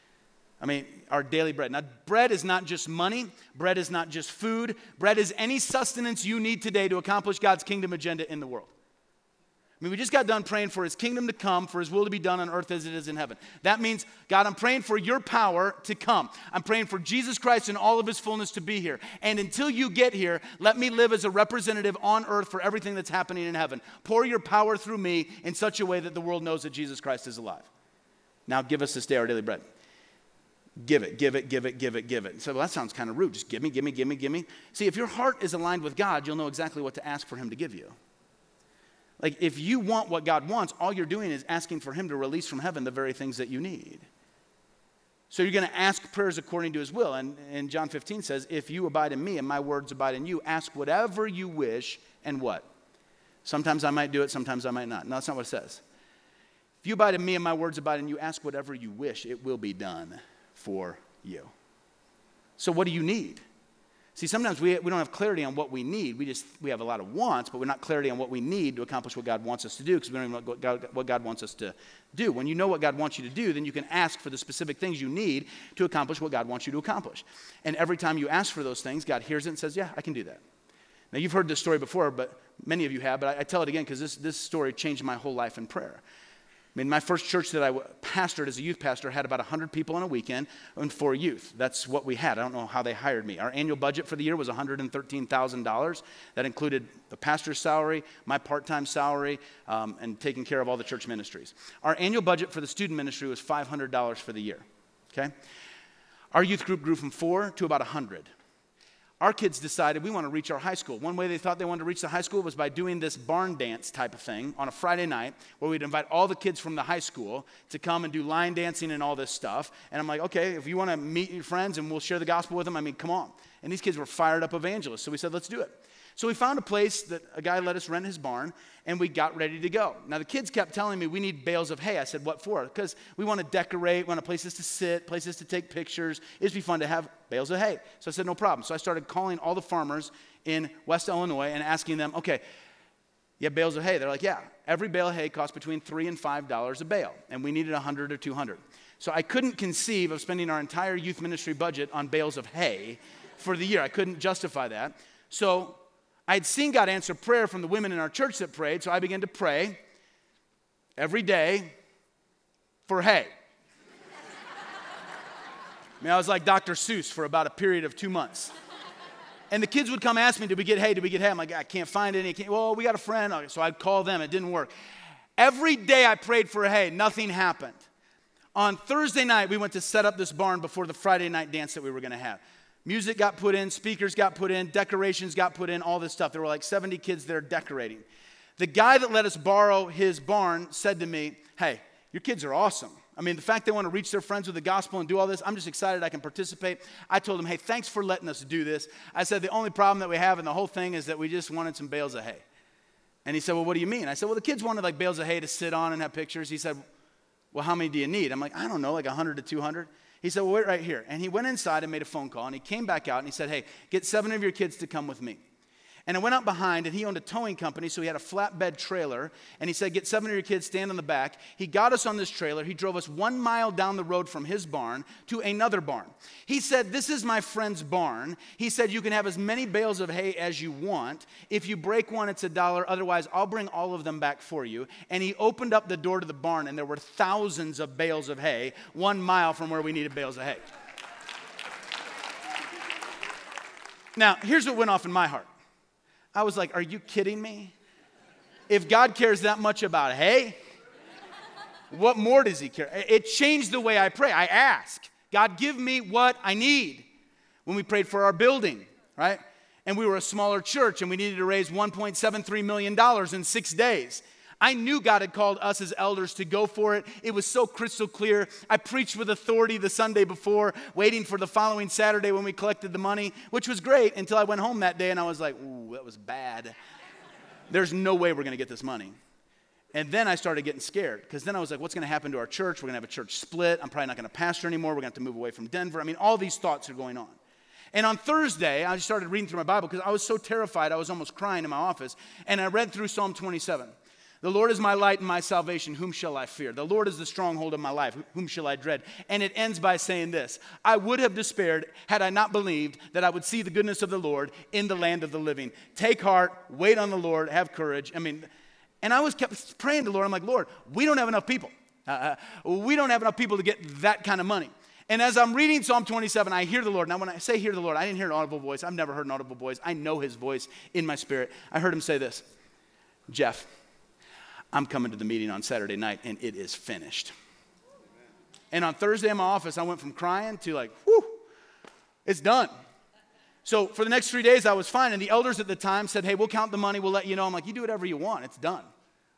I mean, our daily bread. Now, bread is not just money. Bread is not just food. Bread is any sustenance you need today to accomplish God's kingdom agenda in the world. I mean, we just got done praying for his kingdom to come, for his will to be done on earth as it is in heaven. That means, God, I'm praying for your power to come. I'm praying for Jesus Christ and all of his fullness to be here. And until you get here, let me live as a representative on earth for everything that's happening in heaven. Pour your power through me in such a way that the world knows that Jesus Christ is alive. Now give us this day our daily bread. Give it, give it, give it, give it, give it. So well, that sounds kind of rude. Just give me, give me, give me, give me. See, if your heart is aligned with God, you'll know exactly what to ask for him to give you. Like, if you want what God wants, all you're doing is asking for him to release from heaven the very things that you need. So you're going to ask prayers according to his will. And John 15 says, if you abide in me and my words abide in you, ask whatever you wish and what? Sometimes I might do it, sometimes I might not. No, that's not what it says. If you abide in me and my words abide in you, ask whatever you wish, it will be done for you. So what do you need? See, sometimes we don't have clarity on what we need. We have a lot of wants, but we're not clarity on what we need to accomplish what God wants us to do because we don't even know what God wants us to do. When you know what God wants you to do, then you can ask for the specific things you need to accomplish what God wants you to accomplish. And every time you ask for those things, God hears it and says, yeah, I can do that. Now, you've heard this story before, but many of you have, but I tell it again because this story changed my whole life in prayer. I mean, my first church that I pastored as a youth pastor had about 100 people on a weekend and 4 youth. That's what we had. I don't know how they hired me. Our annual budget for the year was $113,000. That included the pastor's salary, my part-time salary, and taking care of all the church ministries. Our annual budget for the student ministry was $500 for the year, okay? Our youth group grew from 4 to about 100. Our kids decided we want to reach our high school. One way they thought they wanted to reach the high school was by doing this barn dance type of thing on a Friday night where we'd invite all the kids from the high school to come and do line dancing and all this stuff. And I'm like, okay, if you want to meet your friends and we'll share the gospel with them, I mean, come on. And these kids were fired up evangelists. So we said, let's do it. So we found a place that a guy let us rent his barn, and we got ready to go. Now, the kids kept telling me we need bales of hay. I said, what for? Because we want to decorate, we want places to sit, places to take pictures. It'd be fun to have bales of hay. So I said, no problem. So I started calling all the farmers in West Illinois and asking them, okay, you have bales of hay? They're like, yeah. Every bale of hay costs between $3 and $5 a bale, and we needed 100 or 200. So I couldn't conceive of spending our entire youth ministry budget on bales of hay for the year. I couldn't justify that. So I had seen God answer prayer from the women in our church that prayed, so I began to pray every day for hay. I mean, I was like Dr. Seuss for about a period of 2 months. And the kids would come ask me, did we get hay? Did we get hay? I'm like, I can't find any. Well, we got a friend. So I'd call them. It didn't work. Every day I prayed for hay. Nothing happened. On Thursday night, we went to set up this barn before the Friday night dance that we were going to have. Music got put in, speakers got put in, decorations got put in, all this stuff. There were like 70 kids there decorating. The guy that let us borrow his barn said to me, hey, your kids are awesome. I mean, the fact they want to reach their friends with the gospel and do all this, I'm just excited I can participate. I told him, hey, thanks for letting us do this. I said, the only problem that we have in the whole thing is that we just wanted some bales of hay. And he said, well, what do you mean? I said, well, the kids wanted like bales of hay to sit on and have pictures. He said, well, how many do you need? I'm like, I don't know, like 100 to 200. He said, well, wait right here. And he went inside and made a phone call, and he came back out, and he said, hey, get 7 of your kids to come with me. And I went out behind, and he owned a towing company, so he had a flatbed trailer, and he said, get 7 of your kids, stand on the back. He got us on this trailer. He drove us 1 mile down the road from his barn to another barn. He said, this is my friend's barn. He said, you can have as many bales of hay as you want. If you break one, it's $1. Otherwise, I'll bring all of them back for you. And he opened up the door to the barn, and there were thousands of bales of hay 1 mile from where we needed bales of hay. Now, here's what went off in my heart. I was like, are you kidding me? If God cares that much about hay, what more does he care? It changed the way I pray. I ask, God, give me what I need. When we prayed for our building, right? And we were a smaller church and we needed to raise $1.73 million in 6 days. I knew God had called us as elders to go for it. It was so crystal clear. I preached with authority the Sunday before, waiting for the following Saturday when we collected the money, which was great until I went home that day and I was like, ooh, that was bad. There's no way we're going to get this money. And then I started getting scared because then I was like, what's going to happen to our church? We're going to have a church split. I'm probably not going to pastor anymore. We're going to have to move away from Denver. I mean, all these thoughts are going on. And on Thursday, I just started reading through my Bible because I was so terrified. I was almost crying in my office. And I read through Psalm 27. The Lord is my light and my salvation. Whom shall I fear? The Lord is the stronghold of my life. Whom shall I dread? And it ends by saying this. I would have despaired had I not believed that I would see the goodness of the Lord in the land of the living. Take heart, wait on the Lord, have courage. And I kept praying to the Lord. I'm like, Lord, we don't have enough people. We don't have enough people to get that kind of money. And as I'm reading Psalm 27, I hear the Lord. Now, when I say hear the Lord, I didn't hear an audible voice. I've never heard an audible voice. I know his voice in my spirit. I heard him say this. Jeff, I'm coming to the meeting on Saturday night, and it is finished. And on Thursday in my office, I went from crying to like, whew, it's done. So for the next 3 days, I was fine. And the elders at the time said, hey, we'll count the money. We'll let you know. I'm like, you do whatever you want. It's done.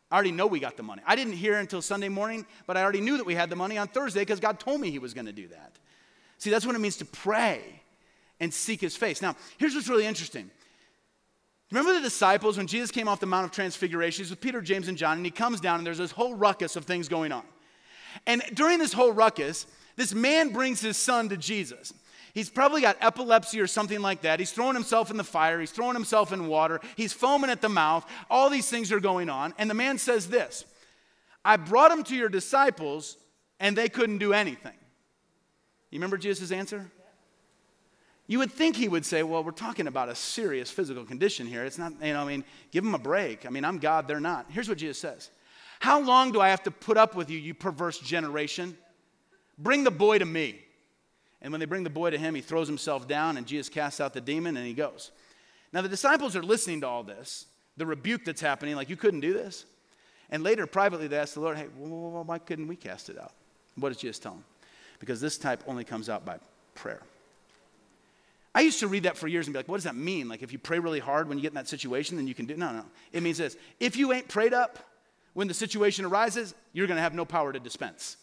I already know we got the money. I didn't hear until Sunday morning, but I already knew that we had the money on Thursday because God told me he was going to do that. See, that's what it means to pray and seek his face. Now, here's what's really interesting. Remember the disciples when Jesus came off the Mount of Transfiguration? He's with Peter, James, and John, and he comes down, and there's this whole ruckus of things going on. And during this whole ruckus, this man brings his son to Jesus. He's probably got epilepsy or something like that. He's throwing himself in the fire. He's throwing himself in water. He's foaming at the mouth. All these things are going on. And the man says this, I brought him to your disciples, and they couldn't do anything. You remember Jesus' answer? You would think he would say, well, we're talking about a serious physical condition here. It's not, give them a break. I'm God, they're not. Here's what Jesus says. How long do I have to put up with you, you perverse generation? Bring the boy to me. And when they bring the boy to him, he throws himself down, and Jesus casts out the demon, and he goes. Now, the disciples are listening to all this, the rebuke that's happening, like, you couldn't do this? And later, privately, they ask the Lord, hey, why couldn't we cast it out? What does Jesus tell them? Because this type only comes out by prayer. I used to read that for years and be like, what does that mean? Like, if you pray really hard when you get in that situation, then you can do it. No. It means this. If you ain't prayed up when the situation arises, you're going to have no power to dispense.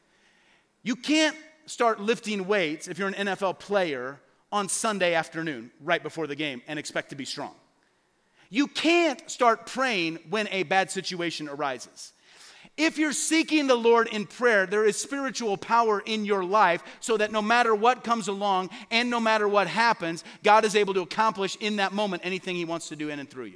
You can't start lifting weights if you're an NFL player on Sunday afternoon right before the game and expect to be strong. You can't start praying when a bad situation arises. If you're seeking the Lord in prayer, there is spiritual power in your life so that no matter what comes along and no matter what happens, God is able to accomplish in that moment anything he wants to do in and through you.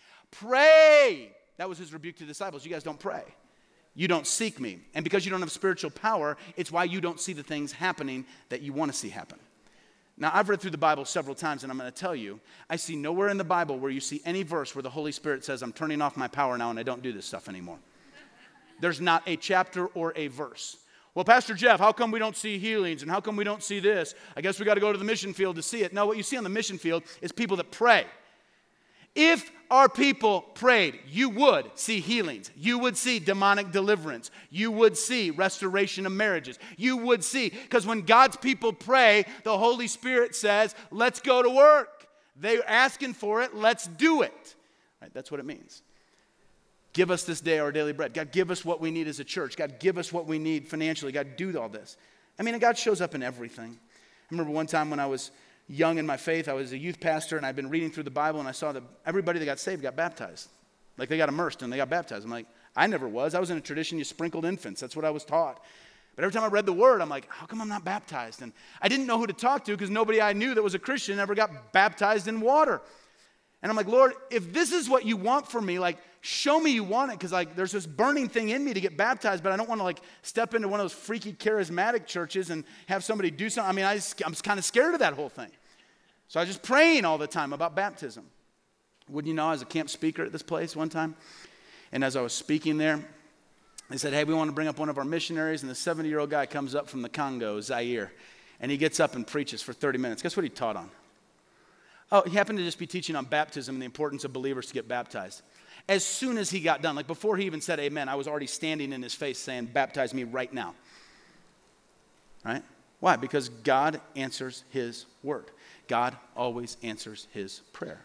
Pray. That was his rebuke to the disciples. You guys don't pray. You don't seek me. And because you don't have spiritual power, it's why you don't see the things happening that you want to see happen. Now, I've read through the Bible several times, and I'm going to tell you, I see nowhere in the Bible where you see any verse where the Holy Spirit says, I'm turning off my power now and I don't do this stuff anymore. There's not a chapter or a verse. Well, Pastor Jeff, how come we don't see healings and how come we don't see this? I guess we got to go to the mission field to see it. No, what you see on the mission field is people that pray. If our people prayed, you would see healings. You would see demonic deliverance. You would see restoration of marriages. You would see, because when God's people pray, the Holy Spirit says, let's go to work. They're asking for it. Let's do it. Right, that's what it means. Give us this day our daily bread. God, give us what we need as a church. God, give us what we need financially. God, do all this. And God shows up in everything. I remember one time when I was young in my faith, I was a youth pastor, and I'd been reading through the Bible, and I saw that everybody that got saved got baptized. Like, they got immersed, and they got baptized. I'm like, I never was. I was in a tradition, you sprinkled infants. That's what I was taught. But every time I read the Word, I'm like, how come I'm not baptized? And I didn't know who to talk to because nobody I knew that was a Christian ever got baptized in water. And I'm like, Lord, if this is what you want for me, like, show me you want it, because there's this burning thing in me to get baptized, but I don't want to step into one of those freaky charismatic churches and have somebody do something. I'm kind of scared of that whole thing. So I was just praying all the time about baptism. Wouldn't you know, I was a camp speaker at this place one time, and as I was speaking there, they said, hey, we want to bring up one of our missionaries, and the 70-year-old guy comes up from the Congo, Zaire, and he gets up and preaches for 30 minutes. Guess what he taught on? Oh, he happened to just be teaching on baptism and the importance of believers to get baptized. As soon as he got done, before he even said amen, I was already standing in his face saying, baptize me right now. Right? Why? Because God answers his word. God always answers his prayer.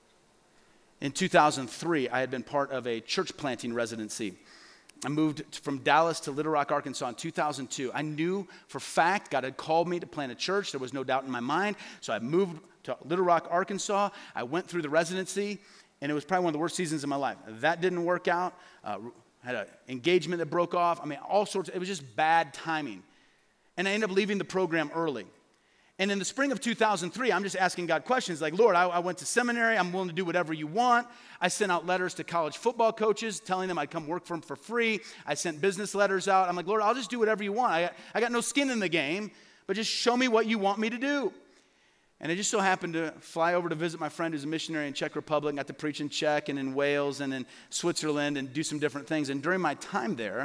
In 2003, I had been part of a church planting residency. I moved from Dallas to Little Rock, Arkansas in 2002. I knew for a fact God had called me to plant a church. There was no doubt in my mind. So I moved to Little Rock, Arkansas. I went through the residency, and it was probably one of the worst seasons of my life. That didn't work out. Had an engagement that broke off. All sorts. It was just bad timing. And I ended up leaving the program early. And in the spring of 2003, I'm just asking God questions like, Lord, I went to seminary. I'm willing to do whatever you want. I sent out letters to college football coaches telling them I'd come work for them for free. I sent business letters out. I'm like, Lord, I'll just do whatever you want. I got no skin in the game, but just show me what you want me to do. And I just so happened to fly over to visit my friend who's a missionary in Czech Republic, and got to preach in Czech and in Wales and in Switzerland and do some different things. And during my time there,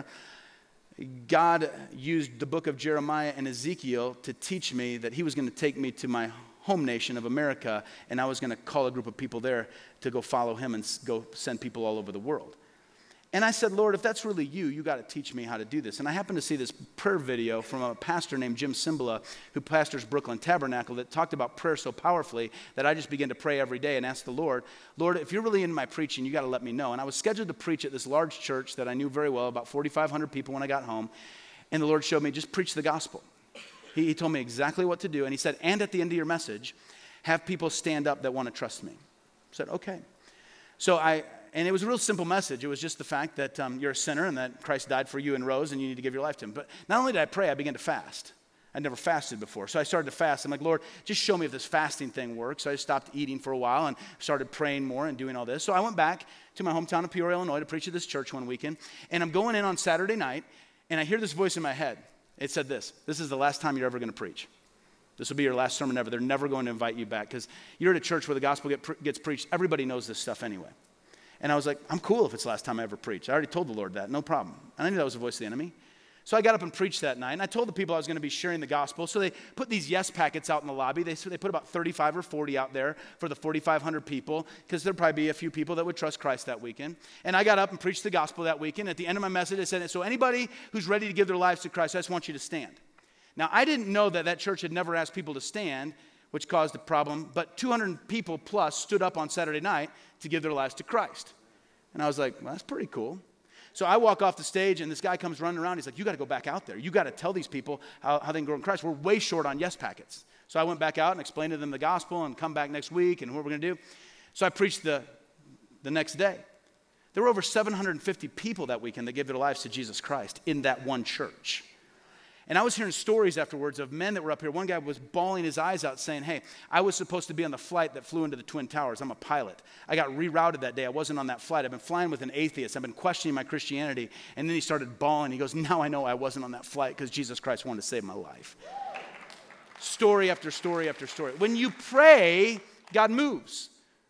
God used the book of Jeremiah and Ezekiel to teach me that he was going to take me to my home nation of America, and I was going to call a group of people there to go follow him and go send people all over the world. And I said, Lord, if that's really you, you got to teach me how to do this. And I happened to see this prayer video from a pastor named Jim Cymbala, who pastors Brooklyn Tabernacle, that talked about prayer so powerfully that I just began to pray every day and ask the Lord, if you're really into my preaching, you got to let me know. And I was scheduled to preach at this large church that I knew very well, about 4,500 people when I got home. And the Lord showed me, just preach the gospel. He told me exactly what to do. And he said, and at the end of your message, have people stand up that want to trust me. I said, okay. And it was a real simple message. It was just the fact that you're a sinner and that Christ died for you and rose and you need to give your life to him. But not only did I pray, I began to fast. I'd never fasted before. So I started to fast. I'm like, Lord, just show me if this fasting thing works. So I just stopped eating for a while and started praying more and doing all this. So I went back to my hometown of Peoria, Illinois to preach at this church one weekend. And I'm going in on Saturday night and I hear this voice in my head. It said this is the last time you're ever going to preach. This will be your last sermon ever. They're never going to invite you back because you're at a church where the gospel gets preached. Everybody knows this stuff anyway. And I was like, I'm cool if it's the last time I ever preach. I already told the Lord that, no problem. And I knew that was the voice of the enemy. So I got up and preached that night, and I told the people I was going to be sharing the gospel. So they put these yes packets out in the lobby. They put about 35 or 40 out there for the 4,500 people, because there'd probably be a few people that would trust Christ that weekend. And I got up and preached the gospel that weekend. At the end of my message, I said, so anybody who's ready to give their lives to Christ, I just want you to stand. Now, I didn't know that church had never asked people to stand, which caused a problem, but 200 people plus stood up on Saturday night to give their lives to Christ. And I was like, well, that's pretty cool. So I walk off the stage, and this guy comes running around. He's like, you got to go back out there. You got to tell these people how they can grow in Christ. We're way short on yes packets. So I went back out and explained to them the gospel and come back next week and what we're going to do. So I preached the next day. There were over 750 people that weekend that gave their lives to Jesus Christ in that one church. And I was hearing stories afterwards of men that were up here. One guy was bawling his eyes out saying, hey, I was supposed to be on the flight that flew into the Twin Towers. I'm a pilot. I got rerouted that day. I wasn't on that flight. I've been flying with an atheist. I've been questioning my Christianity. And then he started bawling. He goes, now I know I wasn't on that flight because Jesus Christ wanted to save my life. Story after story after story. When you pray, God moves.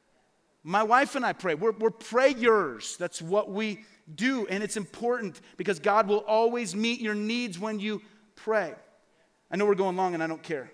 My wife and I pray. We're prayers. That's what we do. And it's important because God will always meet your needs when you pray. I know we're going long and I don't care.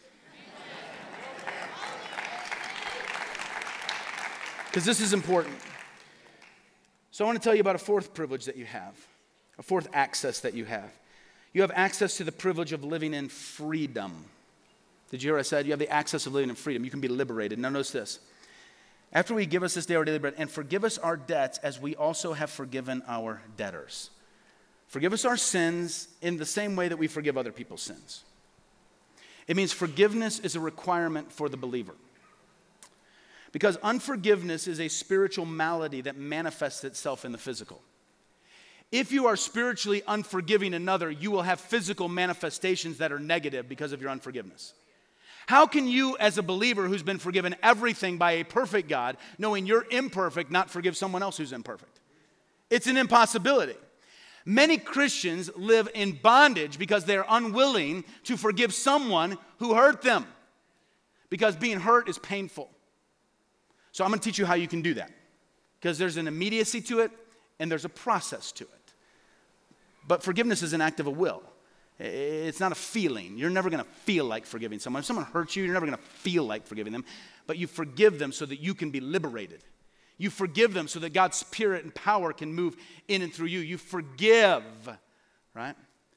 Because this is important. So I want to tell you about a fourth privilege that you have, a fourth access that you have. You have access to the privilege of living in freedom. Did you hear what I said? You have the access of living in freedom. You can be liberated. Now notice this. After we give us this day our daily bread, and forgive us our debts as we also have forgiven our debtors. Forgive us our sins in the same way that we forgive other people's sins. It means forgiveness is a requirement for the believer. Because unforgiveness is a spiritual malady that manifests itself in the physical. If you are spiritually unforgiving another, you will have physical manifestations that are negative because of your unforgiveness. How can you, as a believer who's been forgiven everything by a perfect God, knowing you're imperfect, not forgive someone else who's imperfect? It's an impossibility. Many Christians live in bondage because they're unwilling to forgive someone who hurt them, because being hurt is painful. So I'm going to teach you how you can do that, because there's an immediacy to it and there's a process to it. But forgiveness is an act of a will. It's not a feeling. You're never going to feel like forgiving someone. If someone hurts you, you're never going to feel like forgiving them, but you forgive them so that you can be liberated. You forgive them so that God's Spirit and power can move in and through you. You forgive, right?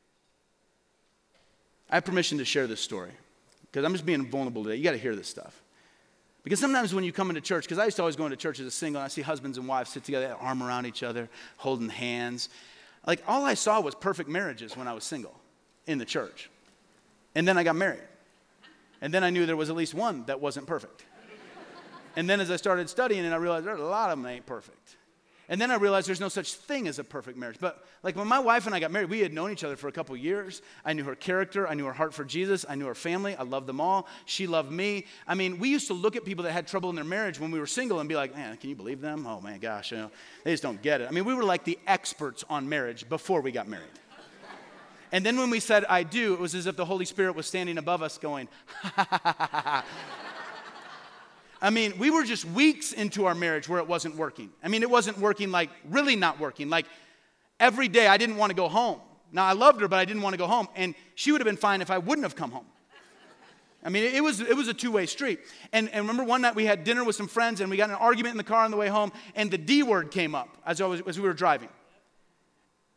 I have permission to share this story because I'm just being vulnerable today. You got to hear this stuff. Because sometimes when you come into church, because I used to always go into church as a single, and I see husbands and wives sit together, arm around each other, holding hands. Like, all I saw was perfect marriages when I was single in the church. And then I got married. And then I knew there was at least one that wasn't perfect. And then as I started studying, and I realized there's a lot of them that ain't perfect. And then I realized there's no such thing as a perfect marriage. But like when my wife and I got married, we had known each other for a couple years. I knew her character. I knew her heart for Jesus. I knew her family. I loved them all. She loved me. I mean, we used to look at people that had trouble in their marriage when we were single and be like, man, can you believe them? Oh, man, gosh, they just don't get it. I mean, we were like the experts on marriage before we got married. And then when we said, I do, it was as if the Holy Spirit was standing above us going, ha, ha, ha, ha, ha. I mean, we were just weeks into our marriage where it wasn't working. I mean, it wasn't working, like really not working. Like every day I didn't want to go home. Now, I loved her, but I didn't want to go home. And she would have been fine if I wouldn't have come home. I mean, it was a two-way street. And remember one night we had dinner with some friends and we got in an argument in the car on the way home, and the D word came up as we were driving.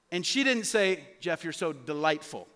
And she didn't say, Jeff, you're so delightful.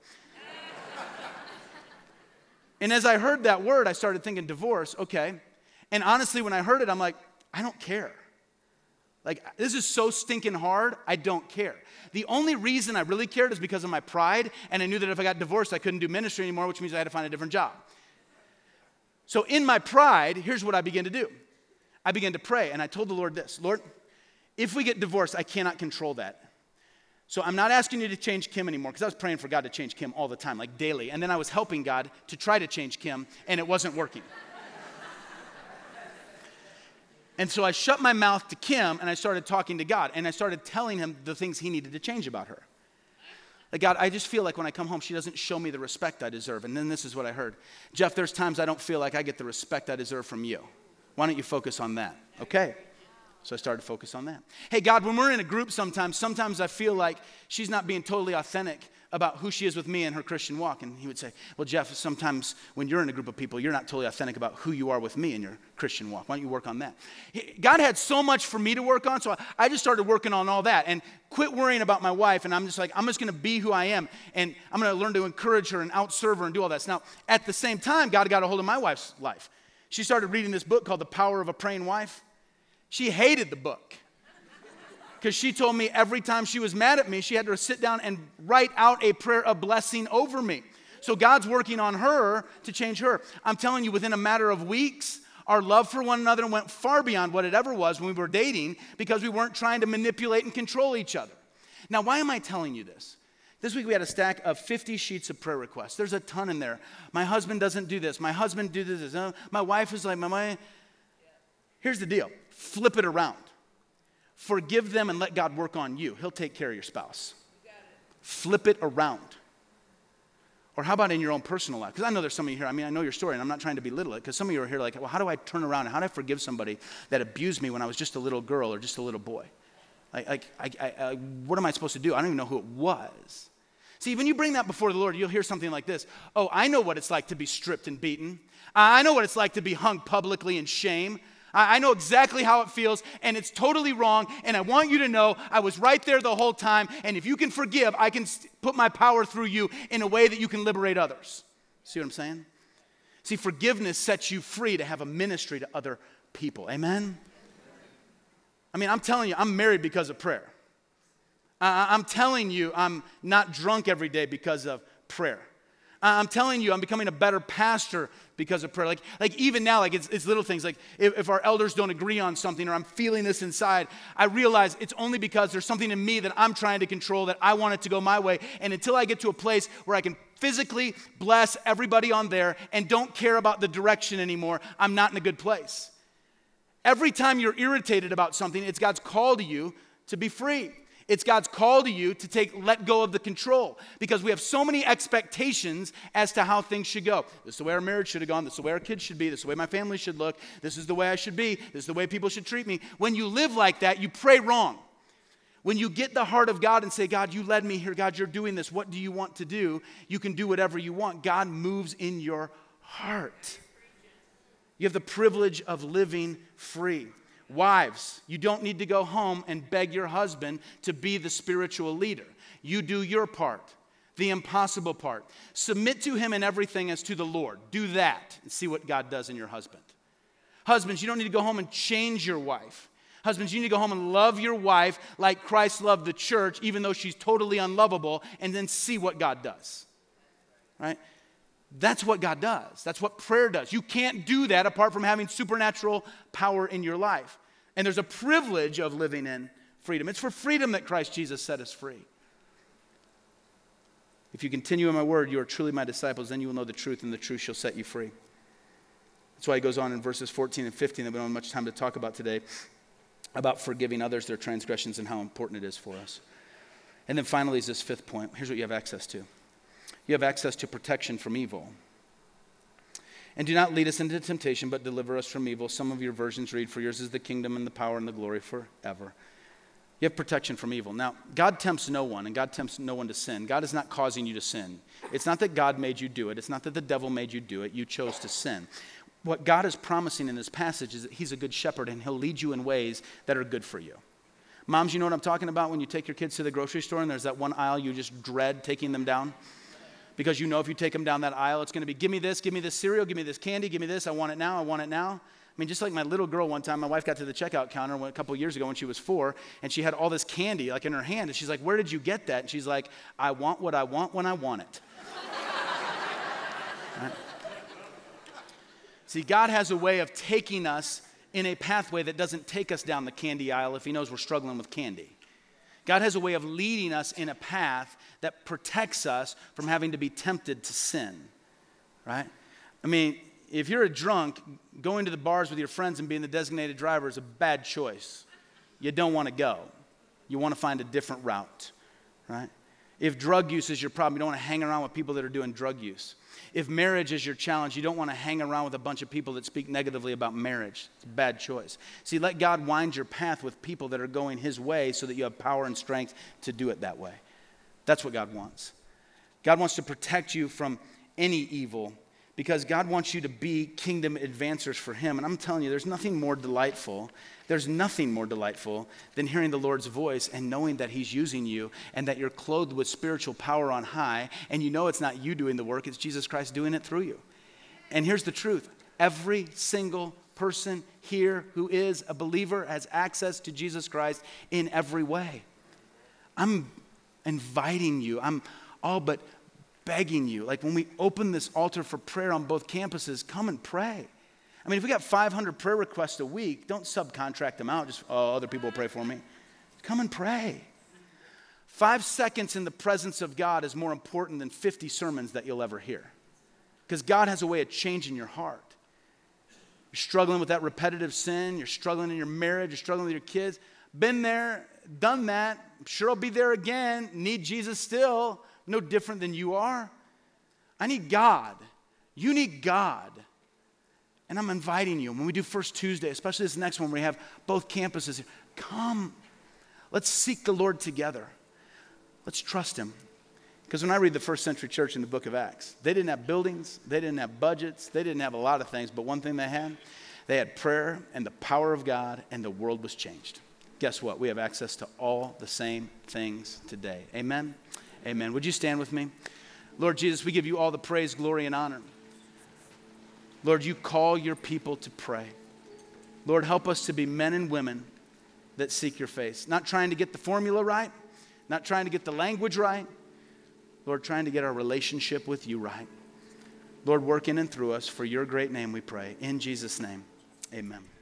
And as I heard that word, I started thinking divorce, okay. And honestly, when I heard it, I'm like, I don't care. Like, this is so stinking hard, I don't care. The only reason I really cared is because of my pride, and I knew that if I got divorced, I couldn't do ministry anymore, which means I had to find a different job. So in my pride, here's what I began to do. I began to pray, and I told the Lord this, Lord, if we get divorced, I cannot control that. So I'm not asking you to change Kim anymore, because I was praying for God to change Kim all the time, like daily. And then I was helping God to try to change Kim, and it wasn't working. And so I shut my mouth to Kim, and I started talking to God, and I started telling him the things he needed to change about her. Like, God, I just feel like when I come home, she doesn't show me the respect I deserve. And then this is what I heard. Jeff, there's times I don't feel like I get the respect I deserve from you. Why don't you focus on that? Okay. So I started to focus on that. Hey, God, when we're in a group sometimes I feel like she's not being totally authentic about who she is with me and her Christian walk. And he would say, well, Jeff, sometimes when you're in a group of people, you're not totally authentic about who you are with me in your Christian walk. Why don't you work on that? God had so much for me to work on, so I just started working on all that and quit worrying about my wife. And I'm just like, I'm just going to be who I am. And I'm going to learn to encourage her and outserve her and do all that. Now, at the same time, God got a hold of my wife's life. She started reading this book called The Power of a Praying Wife. She hated the book because she told me every time she was mad at me, she had to sit down and write out a prayer of blessing over me. So God's working on her to change her. I'm telling you, within a matter of weeks, our love for one another went far beyond what it ever was when we were dating because we weren't trying to manipulate and control each other. Now, why am I telling you this? This week we had a stack of 50 sheets of prayer requests. There's a ton in there. My husband doesn't do this. My husband do this. My wife is like, Here's the deal. Flip it around. Forgive them and let God work on you. He'll take care of your spouse. Flip it around. Or how about in your own personal life? Because I know there's some of you here, I know your story, and I'm not trying to belittle it, because some of you are here like, well, how do I turn around, and how do I forgive somebody that abused me when I was just a little girl or just a little boy? What am I supposed to do? I don't even know who it was. See, when you bring that before the Lord, you'll hear something like this. Oh, I know what it's like to be stripped and beaten. I know what it's like to be hung publicly in shame. I know exactly how it feels, and it's totally wrong, and I want you to know I was right there the whole time, and if you can forgive, I can put my power through you in a way that you can liberate others. See what I'm saying? See, forgiveness sets you free to have a ministry to other people. Amen? I'm telling you, I'm married because of prayer. I'm telling you, I'm not drunk every day because of prayer. I'm telling you, I'm becoming a better pastor because of prayer. Like even now, it's little things. Like if our elders don't agree on something or I'm feeling this inside, I realize it's only because there's something in me that I'm trying to control, that I want it to go my way. And until I get to a place where I can physically bless everybody on there and don't care about the direction anymore, I'm not in a good place. Every time you're irritated about something, it's God's call to you to be free. It's God's call to you to let go of the control, because we have so many expectations as to how things should go. This is the way our marriage should have gone. This is the way our kids should be. This is the way my family should look. This is the way I should be. This is the way people should treat me. When you live like that, you pray wrong. When you get the heart of God and say, God, you led me here. God, you're doing this. What do you want to do? You can do whatever you want. God moves in your heart. You have the privilege of living free. Wives, you don't need to go home and beg your husband to be the spiritual leader. You do your part, the impossible part. Submit to him in everything as to the Lord. Do that and see what God does in your husband. Husbands, you don't need to go home and change your wife. Husbands, you need to go home and love your wife like Christ loved the church, even though she's totally unlovable, and then see what God does. Right? That's what God does. That's what prayer does. You can't do that apart from having supernatural power in your life. And there's a privilege of living in freedom. It's for freedom that Christ Jesus set us free. If you continue in my word, you are truly my disciples, then you will know the truth, and the truth shall set you free. That's why he goes on in verses 14 and 15 that we don't have much time to talk about today, about forgiving others their transgressions and how important it is for us. And then finally is this fifth point. Here's what you have access to. You have access to protection from evil. And do not lead us into temptation, but deliver us from evil. Some of your versions read, for yours is the kingdom and the power and the glory forever. You have protection from evil. Now, God tempts no one, and God tempts no one to sin. God is not causing you to sin. It's not that God made you do it. It's not that the devil made you do it. You chose to sin. What God is promising in this passage is that he's a good shepherd, and he'll lead you in ways that are good for you. Moms, you know what I'm talking about when you take your kids to the grocery store and there's that one aisle you just dread taking them down? Because you know if you take them down that aisle, it's going to be, give me this cereal, give me this candy, give me this, I want it now, I want it now. I mean, just like my little girl one time, my wife got to the checkout counter a couple years ago when she was 4, and she had all this candy like in her hand, and she's like, where did you get that? And she's like, I want what I want when I want it. Right? See, God has a way of taking us in a pathway that doesn't take us down the candy aisle if he knows we're struggling with candy. God has a way of leading us in a path that protects us from having to be tempted to sin, right? I mean, if you're a drunk, going to the bars with your friends and being the designated driver is a bad choice. You don't want to go. You want to find a different route, right? If drug use is your problem, you don't want to hang around with people that are doing drug use. If marriage is your challenge, you don't want to hang around with a bunch of people that speak negatively about marriage. It's a bad choice. See, let God wind your path with people that are going his way so that you have power and strength to do it that way. That's what God wants. God wants to protect you from any evil because God wants you to be kingdom advancers for him. And I'm telling you, there's nothing more delightful than hearing the Lord's voice and knowing that he's using you and that you're clothed with spiritual power on high, and you know it's not you doing the work, it's Jesus Christ doing it through you. And here's the truth. Every single person here who is a believer has access to Jesus Christ in every way. I'm inviting you. I'm all but begging you. Like when we open this altar for prayer on both campuses, come and pray. I mean, if we got 500 prayer requests a week, don't subcontract them out. Just, oh, other people will pray for me. Come and pray. 5 seconds in the presence of God is more important than 50 sermons that you'll ever hear. Because God has a way of changing your heart. You're struggling with that repetitive sin. You're struggling in your marriage. You're struggling with your kids. Been there, done that. I'm sure I'll be there again. Need Jesus still. No different than you are. I need God. You need God. And I'm inviting you, when we do First Tuesday, especially this next one where we have both campuses here, come. Let's seek the Lord together. Let's trust him. Because when I read the first century church in the book of Acts, they didn't have buildings, they didn't have budgets, they didn't have a lot of things, but one thing they had prayer and the power of God, and the world was changed. Guess what? We have access to all the same things today. Amen? Amen. Would you stand with me? Lord Jesus, we give you all the praise, glory, and honor. Lord, you call your people to pray. Lord, help us to be men and women that seek your face. Not trying to get the formula right, not trying to get the language right. Lord, trying to get our relationship with you right. Lord, work in and through us for your great name we pray. In Jesus' name, amen.